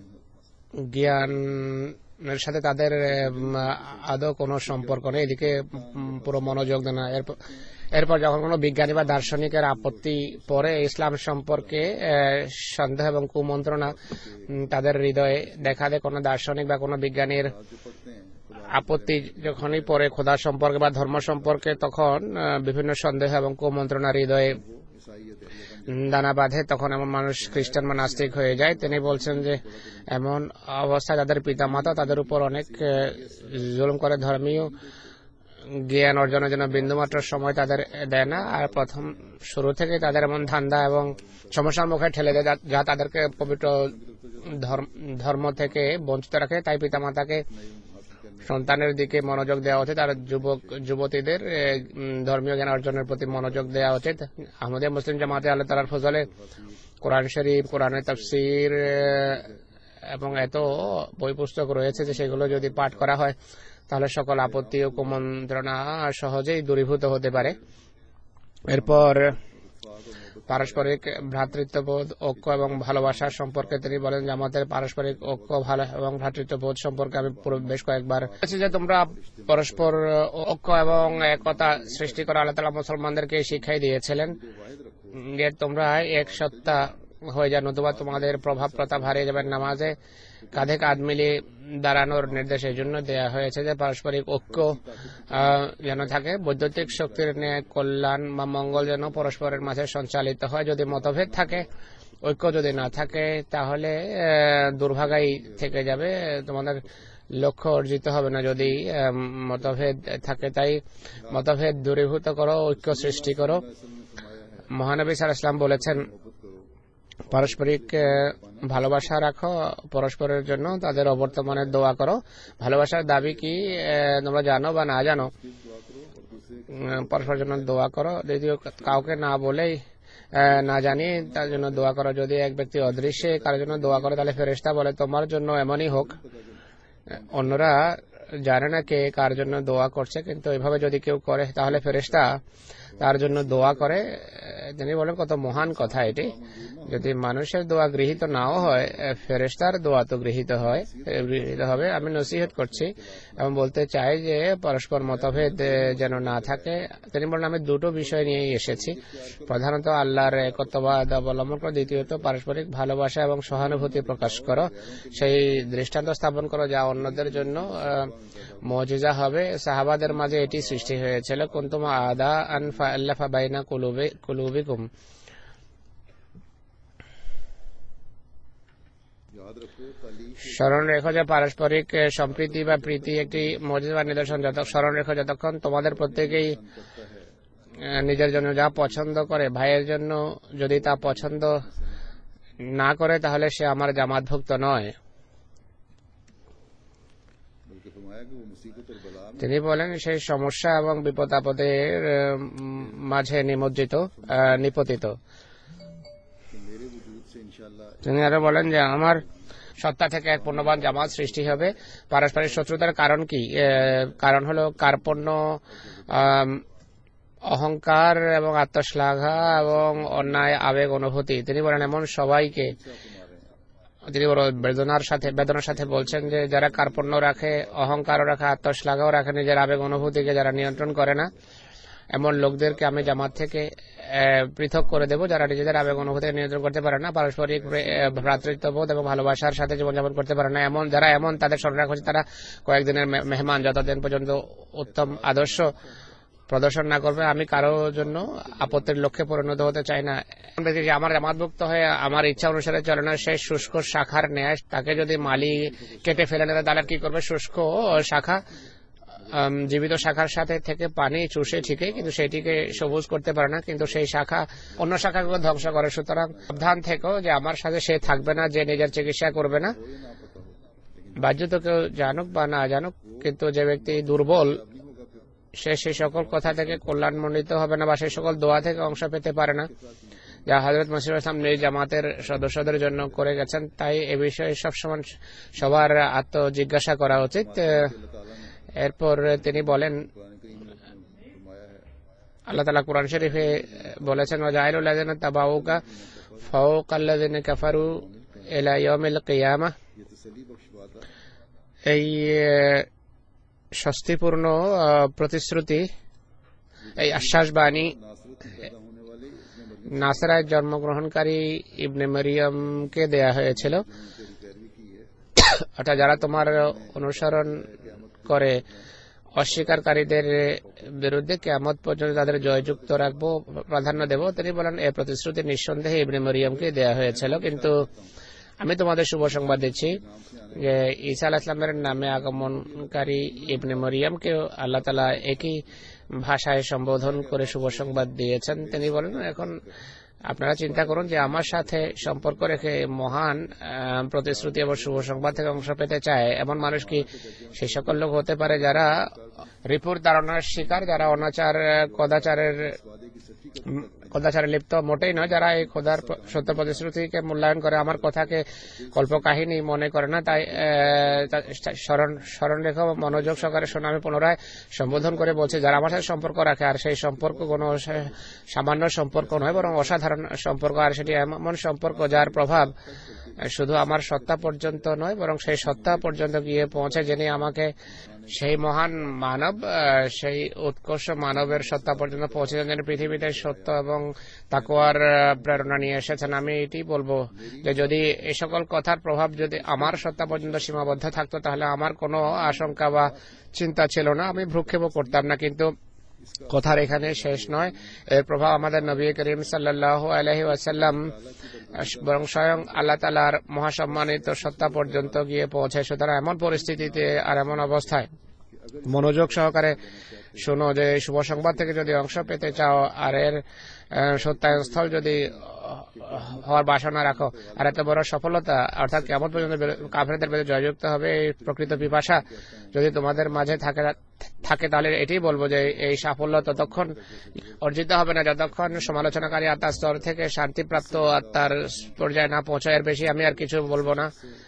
জ্ঞানের সাথে তাদের আদৌ কোনো সম্পর্ক নেই, এদিকে পুরো মনোযোগ দেয় না। এরপর এরপর যখন কোনো বিজ্ঞানী বা দার্শনিকের আপত্তি পড়ে ইসলাম সম্পর্কে সন্দেহ এবং কুমন্ত্রণা তাদের হৃদয়ে দেখা দেয়, কোনো দার্শনিক বা কোনো বিজ্ঞানীর আপত্তি যখনই পড়ে খোদা সম্পর্কে বা ধর্ম সম্পর্কে, তখন বিভিন্ন সন্দেহ এবং কুমন্ত্রণা হৃদয়ে দানা বাঁধে। তখন এমন মানুষ খ্রিস্টান বা নাস্তিক হয়ে যায়। তিনি বলছেন যে এমন অবস্থায় তাদের পিতা মাতা তাদের উপর অনেক জুলুম করে, ধর্মীয় জ্ঞান অর্জনের জন্য বিন্দুমাত্র সময় তাদের দেয় না, আর প্রথম শুরু থেকে তাদের এমন ধান্দা এবং সমস্যার মুখে ঠেলে দেয় যা তাদেরকে পবিত্র ধর্ম থেকে বঞ্চিত রাখে। তাই পিতামাতাকে সন্তানের দিকে মনোযোগ দেওয়া উচিত, আর যুবক যুবতীদের ধর্মীয় জ্ঞান অর্জনের প্রতি মনোযোগ দেওয়া উচিত। আহমদিয়া মুসলিম জামাতে আল্লাহ তাআলার ফজলে কোরআন শরীফ, কোরআনের তাফসীর এবং এত বই পুস্তক রয়েছে যে সেগুলো যদি পাঠ করা হয় তাহলে সকল আপত্তি ও কুমন্ত্রণা সহজেই দূরীভূত হতে পারে। এরপর পারস্পরিক ভ্রাতৃত্ববোধ, ঐক্য এবং ভালোবাসা সম্পর্কে তিনি বলেন যে আমাদের পারস্পরিক ঐক্য ভালো এবং ভ্রাতৃত্ববোধ সম্পর্কে আমি বেশ কয়েকবার বলেছি যে তোমরা পরস্পর ঐক্য এবং একতা সৃষ্টি করা আল্লাহ তাআলা মুসলমানদেরকে শিখাই দিয়েছিলেন যে তোমরা এক সত্তা হয়ে যান, নতুবা তোমাদের প্রভাব প্রতাপ হারিয়ে যাবে। নামাজে কাঁধে কাঁধ মিলিয়ে দাঁড়ানোর নির্দেশ এই জন্য দেওয়া হয়েছে যে পারস্পরিক ঐক্য যেন থাকে, বৈদ্যুতিক শক্তির ন্যায় কল্যাণ বা মঙ্গল যেন পরস্পরের মাঝে সঞ্চালিত হয়। যদি মতভেদ থাকে, ঐক্য যদি না থাকে, তাহলে দুর্ভাগাই থেকে যাবে, তোমাদের লক্ষ্য অর্জিত হবে না যদি মতভেদ থাকে। তাই মতভেদ দূরীভূত করো, ঐক্য সৃষ্টি করো। মহানবী সাল্লাল্লাহু আলাইহি ওয়াসাল্লাম বলেছেন পারস্পরিক ভালোবাসা রাখো, পরস্পরের জন্য তাদের অবর্তমানের দোয়া করো। ভালোবাসার দাবি কি তোমরা জানো বা না জানো, পরস্পরের জন্য দোয়া করো। দ্বিতীয়, কাউকে না বলেই না জানি তার জন্য দোয়া করো। যদি এক ব্যক্তি অদৃশ্যে কারোর জন্য দোয়া করে তাহলে ফেরেশতা বলে তোমার জন্য এমনই হোক। অন্যরা জানে না কে কার জন্য দোয়া করছে, কিন্তু এভাবে যদি কেউ করে তাহলে ফেরেশতা তার জন্য দোয়া করে। তিনি বলেন কত মহান কথা এটি। যদি মানুষের দোয়া গৃহীত নাও হয়, ফেরেশতার দোয়া তো গৃহীত হয় গৃহীত হবে। আমি নসিহত করছি এবং বলতে চাই যে পরস্পর মতভেদ যেন না থাকে। তিনি বলেন আমি দুটো বিষয় নিয়েই এসেছি, প্রধানত আল্লাহর একত্ববাদ অবলম্বন করো, দ্বিতীয়ত পারস্পরিক ভালোবাসা এবং সহানুভূতি প্রকাশ করো, সেই দৃষ্টান্ত স্থাপন করো যা অন্যদের জন্য মুজিজা হবে। সাহাবাদের মাঝে এটি সৃষ্টি হয়েছিল, কুনতুম আদা আন ফাআল্লাফা বাইনা কুলুবি কুলুবিকুম। স্মরণ রেখো যে পারস্পরিক সম্প্রীতি বা প্রীতি একটি মুজিজা বা নিদর্শন। যত স্মরণ রেখো যতক্ষণ তোমাদের প্রত্যেকেই নিজের জন্য যা পছন্দ করে, ভাইয়ের জন্য যদি তা পছন্দ না করে তাহলে সে আমার জামাতভুক্ত নয়। তিনি বলেন সেই সমস্যা এবং বিপদ আপদের মাঝে নিমজ্জিত নিপতিত। তিনি আরো বলেন যে আমার সত্তা থেকে এক পূর্ণবান জামাত সৃষ্টি হবে। পারস্পরিক শত্রুতার কারণ কি? কারণ হলো কার্পণ্য, অহংকার এবং আত্মশ্লাঘা এবং অন্যায় আবেগ অনুভূতি। তিনি বলেন এমন সবাইকে, তিনি বড় বেদনার সাথে বেদনার সাথে বলছেন যে যারা কার্পণ্য রাখে, অহংকারও রাখে, আত্মশ্লাঘাও রাখে, নিজের আবেগ অনুভূতিকে যারা নিয়ন্ত্রণ করে না, এমন লোকদেরকে আমি জামাত থেকে পৃথক করে দেব। যারা নিজেদের আবেগ অনুভূতিকে নিয়ন্ত্রণ করতে পারে না, পারস্পরিক ভ্রাতৃত্ববোধ এবং ভালোবাসার সাথে জীবনযাপন করতে পারে না, এমন যারা এমন তাদের স্মরণ রাখা উচিত তারা কয়েকদিনের মেহমান, যতদিন পর্যন্ত উত্তম আদর্শ প্রদর্শন না করবে। আমি কারো জন্য আপত্তির লক্ষ্যে পরিণত হতে চাই না। আমার জামাতভুক্ত হয়ে আমার ইচ্ছা অনুসারে চলে না, সেই শুষ্ক শাখার ন্যায় তাকে যদি মালি কেটে ফেলে নেয় তাহলে কি করবে? শুষ্ক শাখা জীবিত শাখার সাথে থেকে পানি চুষে ঠিকই, কিন্তু সেটিকে সবুজ করতে পারে না, কিন্তু সেই শাখা অন্য শাখাগুলো ধ্বংস করে। সুতরাং সাবধান থেকো যে আমার সাথে সে থাকবে না যে নিজের চিকিৎসা করবে না। বাহ্যত কেউ জানুক বা না জানুক, কিন্তু যে ব্যক্তি দুর্বল সে সেই সকল কথা থেকে কল্যাণমণ্ডিত হবে না বা সেই সকল দোয়া থেকে অংশ পেতে পারে না যা হযরত মসিহ ইসলাম নিজ জামাতের সদস্যদের জন্য করে গেছেন, তাই এ বিষয়ে সবসময় সবার আত্ম জিজ্ঞাসা করা উচিত। এরপর তিনি বলেন, আল্লাহ তাআলা কুরআন শরীফে বলেছেন, ওয়াজাইলুল লাযিনা তাবাউকা ফাওকাল্লাযিনা কাফারু ইলা ইয়াউমিল কিয়ামাহ। এই স্বস্তিপূর্ণ প্রতিশ্রুতি, এই আশ্বাসবাণী নাসরায় জন্মগ্রহণকারী ইবনে মরিয়মকে দেয়া হয়েছিল, অর্থাৎ যারা তোমার অনুসরণ করে অস্বীকারীদের বিরুদ্ধে কিয়ামত পর্যন্ত তাদের জয়যুক্ত রাখবো, প্রাধান্য দেব। তিনি বলেন, এই প্রতিশ্রুতি নিঃসন্দেহে ইবনে মরিয়মকে দেয়া হয়েছিল, কিন্তু আমি তোমাদের শুভ সংবাদ দিচ্ছি যে ঈসা আলাইহিস সালামের নামে আগমনকারী ইবনে মরিয়মকে আল্লাহ তাআলা একই ভাষায় সম্বোধন করে শুভ সংবাদ দিয়েছেন। তিনি বলেন, এখন আপনারা চিন্তা করুন যে আমার সাথে সম্পর্ক রেখে মহান প্রতিশ্রুতি এবং শুভ সংবাদ থেকে অংশ পেতে চায় এমন মানুষ কি সেই সকল লোক হতে পারে যারা রিপুর ধারণার শিকার, যারা অনাচার কদাচারের কদাচারে লিপ্ত মোটেই নয়, যারা এই খোদার সত্য প্রতিশ্রুতিকে মূল্যায়ন করে, আমার কথাকে কল্পকাহিনী মনে করে না, তাই স্মরণ স্মরণ রেখা মনোযোগ সহকারে শোনা। আমি পুনরায় সম্বোধন করে বলছি, যারা আমার সাথে সম্পর্ক রাখে আর সেই সম্পর্ক কোনো সামান্য সম্পর্ক নয় বরং অসাধারণ সম্পর্ক, আর সেটি এমন সম্পর্ক যার প্রভাব শুধু আমার সত্তা পর্যন্ত নয় বরং সেই সত্তা পর্যন্ত গিয়ে পৌঁছে, যিনি আমাকে সেই মহান মানব, সেই উৎকর্ষ মানবের সত্তা পর্যন্ত পৌঁছেছেন, যিনি পৃথিবীতে সত্য এবং তাকওয়ার প্রেরণা নিয়ে এসেছেন। আমি এটি বলবো যে যদি এই সকল কথার প্রভাব যদি আমার সত্তা পর্যন্ত সীমাবদ্ধ থাকতো তাহলে আমার কোনো আশঙ্কা বা চিন্তা ছিল না, আমি ভ্রুক্ষেপও করতাম না। কিন্তু কথার এখানে শেষ নয়, এর প্রভাব আমাদের নবী করিম সাল্লাল্লাহু আলাইহি ওয়াসাল্লাম বরং স্বয়ং আল্লাহ তাআলার মহাসম্মানিত সত্তা পর্যন্ত গিয়ে পৌঁছে। সুতরাং এমন পরিস্থিতিতে আর এমন অবস্থায় মনোযোগ সহকারে শোনো যে শুভ সংবাদ থেকে যদি অংশ পেতে চাও আর এর সত্যায়নস্থল যদি হওয়ার বাসনা রাখো, আর এত বড় সফলতা অর্থাৎ কিয়ামত পর্যন্ত কাফেরদের বিরুদ্ধে জয়যুক্ত হবে এই প্রকৃত পিপাসা যদি তোমাদের মাঝে থাকে থাকে তাহলে এটাই বলবো যে এই সাফল্য ততক্ষণ অর্জিত হবে না যতক্ষণ সমালোচনাকারী আত্মার স্তর থেকে শান্তিপ্রাপ্ত আত্মার পর্যায়ে না পৌঁছায়। এর বেশি আমি আর কিছু বলবো না।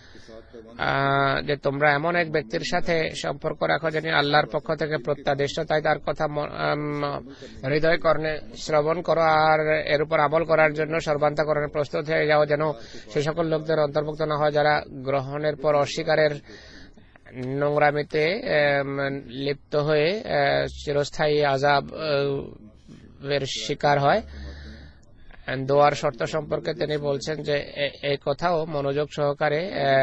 যে তোমরা এমন এক ব্যক্তির সাথে সম্পর্ক রাখো যিনি আল্লাহর পক্ষ থেকে প্রত্যাদিষ্ট, তাই তার কথা হৃদয় কর্ণে শ্রবণ করো আর এর উপর আমল করার জন্য সর্বান্তকরণে প্রস্তুত হয়ে যাও, যেন সেই সকল লোকদের অন্তর্ভুক্ত না হয় যারা গ্রহণের পর অস্বীকারের নোংরামিতে লিপ্ত হয়ে চিরস্থায়ী আযাবের শিকার হয়। দোয়ার শর্ত সম্পর্কে তিনি বলছেন যে এই কথাও মনোযোগ সহকারে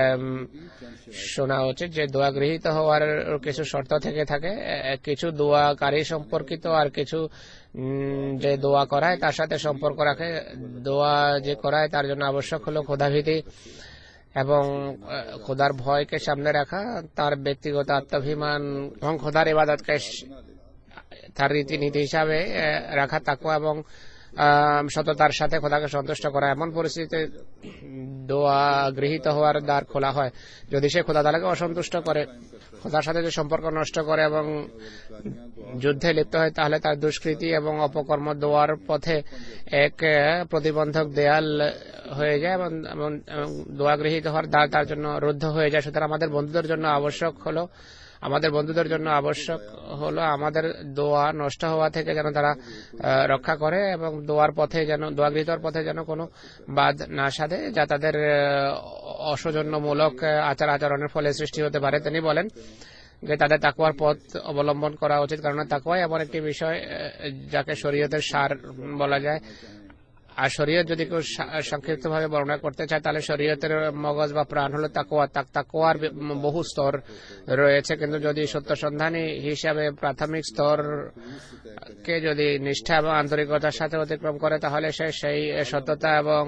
শোনা উচিত যে দোয়া গৃহীত হওয়ার কিছু শর্ত থেকে থাকে, কিছু দোয়াকারী সম্পর্কিত আর কিছু যে দোয়া করায় তার সাথে সম্পর্ক রাখে। দোয়া যে করায় তার জন্য আবশ্যক হলো খোদাভীতি এবং খোদার ভয়কে সামনে রাখা, তার ব্যক্তিগত আত্মাভিমান এবং খোদার ইবাদতকে তার রীতিনীতি হিসাবে রাখা, তাকওয়া এবং সততার সাথে খোদাকে সন্তুষ্ট করা। এমন পরিস্থিতিতে দোয়া গৃহীত হওয়ার দ্বার খোলা হয়। যদি সে খোদা তাআলাকে অসন্তুষ্ট করে, খোদার সাথে যে সম্পর্ক নষ্ট করে এবং যুদ্ধে লিপ্ত হয়, তাহলে তার দুষ্কৃতি এবং অপকর্ম দোয়ার পথে এক প্রতিবন্ধক দেয়াল হয়ে যায় এবং দোয়া গৃহীত হওয়ার দ্বার তার জন্য রুদ্ধ হয়ে যায়। সুতরাং আমাদের বন্ধুদের জন্য আবশ্যক হলো আমাদের বন্ধুদের জন্য আবশ্যক হলো আমাদের দোয়া নষ্ট হওয়া থেকে যেন তারা রক্ষা করে এবং দোয়ার পথে যেন দোয়া গৃহীতর পথে যেন কোনো বাদ না সাধে যা তাদের অসৌজন্যমূলক আচার আচরণের ফলে সৃষ্টি হতে পারে। তিনি বলেন যে তাদের তাকওয়ার পথ অবলম্বন করা উচিত, কারণ তাকওয়া এমন একটি বিষয় যাকে শরীয়তের সার বলা যায়। আর শরীয়ত যদি কেউ সংক্ষিপ্ত ভাবে বর্ণনা করতে চায় তাহলে শরীয়তের মগজ বা প্রাণ হলো তাকওয়া। তাকওয়ার বহু স্তর রয়েছে, কিন্তু যদি সত্য সন্ধানী হিসাবে প্রাথমিক স্তর কে যদি নিষ্ঠা এবং আন্তরিকতার সাথে অতিক্রম করে তাহলে সে সেই সততা এবং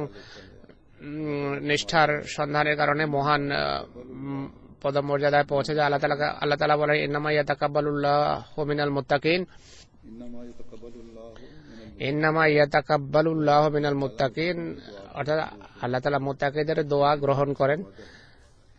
নিষ্ঠার সন্ধানের কারণে মহান পদমর্যাদায় পৌঁছে যায়। আল্লাহ তাআলা আল্লাহ তাআলা বলেন, ইন্নামা ইয়াতাকাব্বালুল্লাহু মিনাল মুত্তাকিন, ইন্নামা ইয়াতাকাব্বালুল্লাহু মিনাল মুত্তাকিন, অর্থাৎ আল্লাহ তাআলা মুত্তাকিদের দোয়া গ্রহণ করেন,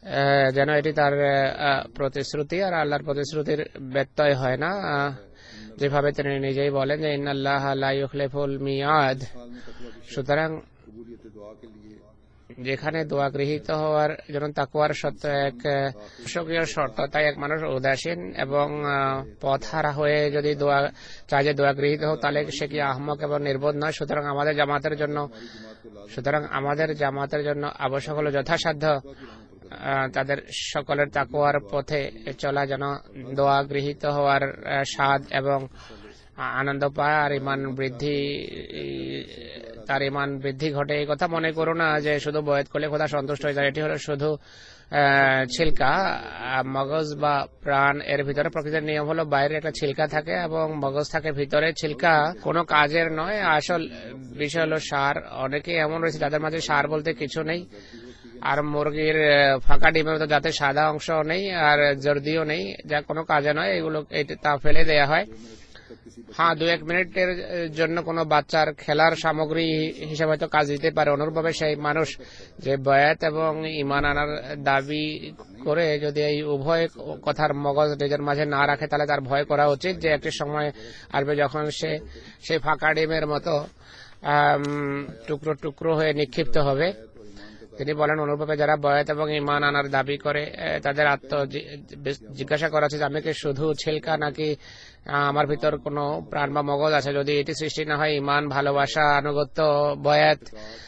যেন এটি তার প্রতিশ্রুতি আর আল্লাহর প্রতিশ্রুতির ব্যত্যয় হয় না। যেভাবে তিনি নিজেই বলেন যে ইন্নাল্লাহ লা ইউখলিফুল মিয়াদ। हाल में तकवा की সুতরাং कबूलियत दुआ के लिए যেখানে দোয়া গৃহীত হওয়ার জন্য তাকওয়ার শর্ত এক সক্রিয় শর্ত, তাই এক মানুষ উদাসীন এবং পথহারা হয়ে যদি দোয়া চায় যে দোয়া গৃহীত হোক, তাহলে সে কি আহমক এবং নির্বোধ নয়। সুতরাং আমাদের জামাতের জন্য সুতরাং আমাদের জামাতের জন্য আবশ্যক হলো যথাসাধ্য তাদের সকলের তাকওয়ার পথে চলা, যেন দোয়া গৃহীত হওয়ার স্বাদ এবং আনন্দ পায় আর ইমান বৃদ্ধি তার ইমান বৃদ্ধি ঘটে। এই কথা মনে করো না যে শুধু বয়াত করলে খোদা সন্তুষ্ট হয়ে যায়। এটি হলো শুধু ছিলকা। মগজ বা প্রাণ এর ভিতরে প্রকৃতির নিয়ম হলো বাইরে একটা ছিলকা থাকে এবং মগজ থাকে ভিতরে। ছিলকা কোনো কাজের নয়, আসল বিষয় হলো সার। অনেকে এমন রয়েছে যাদের মাঝে সার বলতে কিছু নেই, আর মুরগির ফাঁকা ডিমের মতো যাতে সাদা অংশ নেই আর জর্দিও নেই, যা কোনো কাজে নয়, এগুলো তা ফেলে দেয়া হয়। হ্যাঁ, দু এক মিনিটের জন্য কোনো বাচ্চার খেলার সামগ্রী হিসেবে হয়তো কাজ দিতে পারে। অনুরূপভাবে সেই মানুষ যে বয়াত এবং ইমান আনার দাবি করে যদি এই উভয় কথার মগজ নিজের মাঝে না রাখে, তাহলে তার ভয় করা উচিত যে একটি সময় আসবে যখন সে সেই ফাঁকা ডিমের মতো টুকরো টুকরো হয়ে নিক্ষিপ্ত হবে। তিনি বলেন অনুরূপভাবে যারা বয়াত এবং ইমান আনার দাবি করে তাদের আত্ম জিজ্ঞাসা করা উচিত, আমি কি শুধু ছিলকা নাকি আমার ভিতর কোনো প্রাণ বা মগজ আছে। যদি এটি সৃষ্টি না হয়, ইমান, ভালোবাসা, আনুগত্য, বয়াত,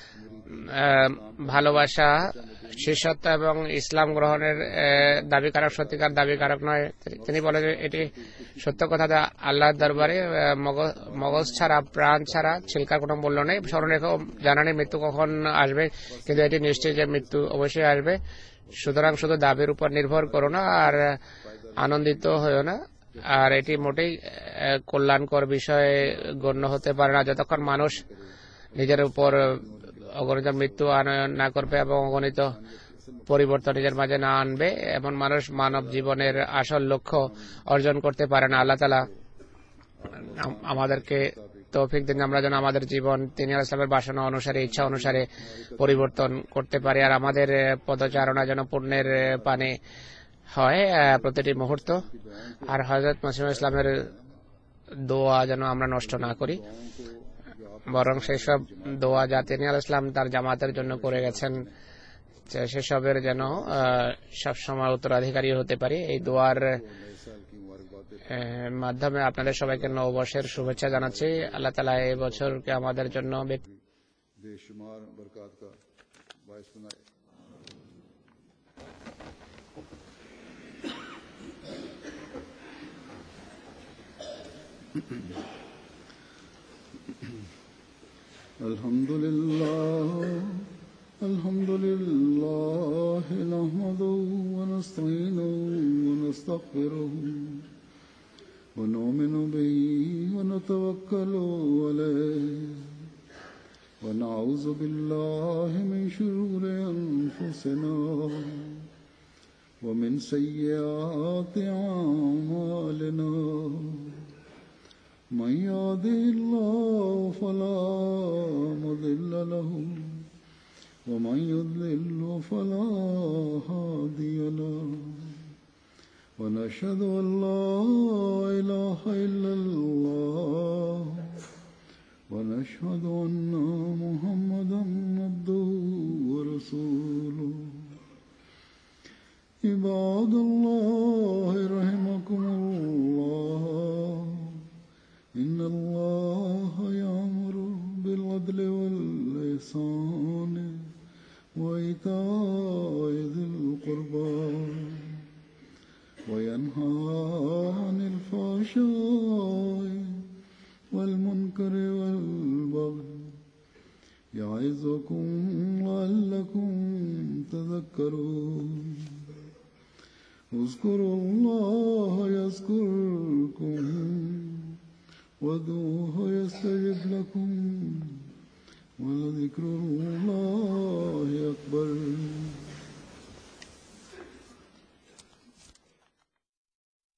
ভালোবাসা, শিষ্যত্ব এবং ইসলাম গ্রহণের দাবিকারক সত্যিকার দাবিকারক নয়। তিনি বলেন যে এটি সত্য কথা, আল্লাহর দরবারে মগজ ছাড়া, প্রাণ ছাড়া ছিলকার কোনো মূল্য নেই। স্মরণ রেখো, জানা নেই মৃত্যু কখন আসবে, কিন্তু এটি নিশ্চয় যে মৃত্যু অবশ্যই আসবে। সুতরাং শুধু দাবির উপর নির্ভর করো না আর আনন্দিত হয়েও না। আর এটি মোটেই কল্যাণকর বিষয়ে গণ্য হতে পারে না যতক্ষণ মানুষ নিজের উপর অগণিত মৃত্যু আনয়ন না করবে এবং অগণিত পরিবর্তন নিজের মাঝে না আনবে। এমন মানুষ মানব জীবনের আসল লক্ষ্য অর্জন করতে পারে না। আল্লাহ তাআলা আমাদেরকে তৌফিক দিন আমরা যেন আমাদের জীবন তিনি আলাইহিস সালামের বাসনা অনুসারে, ইচ্ছা অনুসারে পরিবর্তন করতে পারি, আর আমাদের পদচারণা যেন পুণ্যের পানে হয় প্রতিটি মুহূর্ত। আর হযরত মসিহ ইসলামের দোয়া যেন আমরা নষ্ট না করি, বরং সেসব দোয়া যা তিনি আলাইহিস সালাম তার জামাতের জন্য করে গেছেন সেসবের যেন সবসময় উত্তরাধিকারী হতে পারি। এই দোয়ার মাধ্যমে আপনাদের সবাইকে নববর্ষের শুভেচ্ছা জানাচ্ছি। আল্লাহ তাআলা এই বছরকে আমাদের জন্য बेशुमार बरकत का बायस बनाए। अल्हम्दुलिल्लाह अल्हम्दुलिल्लाह नहमदुहु व नस्तईनुहु व नस्तगफिरुहु व नु'मिनु बिही व नतवक्कलु अलैहि व नऊज़ु बिल्लाहि मिन शुरूरि अनफुसिना व मिन सय्यिआति अअमालिना من يهده الله فلا مضل له ومن يضلل فلا هادي له ونشهد أن لا إله إلا الله ونشهد أن محمدا عبده ورسوله عباد الله رحمكم الله إن الله يأمر بالعدل والإحسان وإيتاء ذي القربى وينهى عن الفحشاء والمنكر والبغي يعظكم لعلكم تذكرون اذكروا الله يذكركم وادعوه يستجب لكم ولذكر الله أكبر.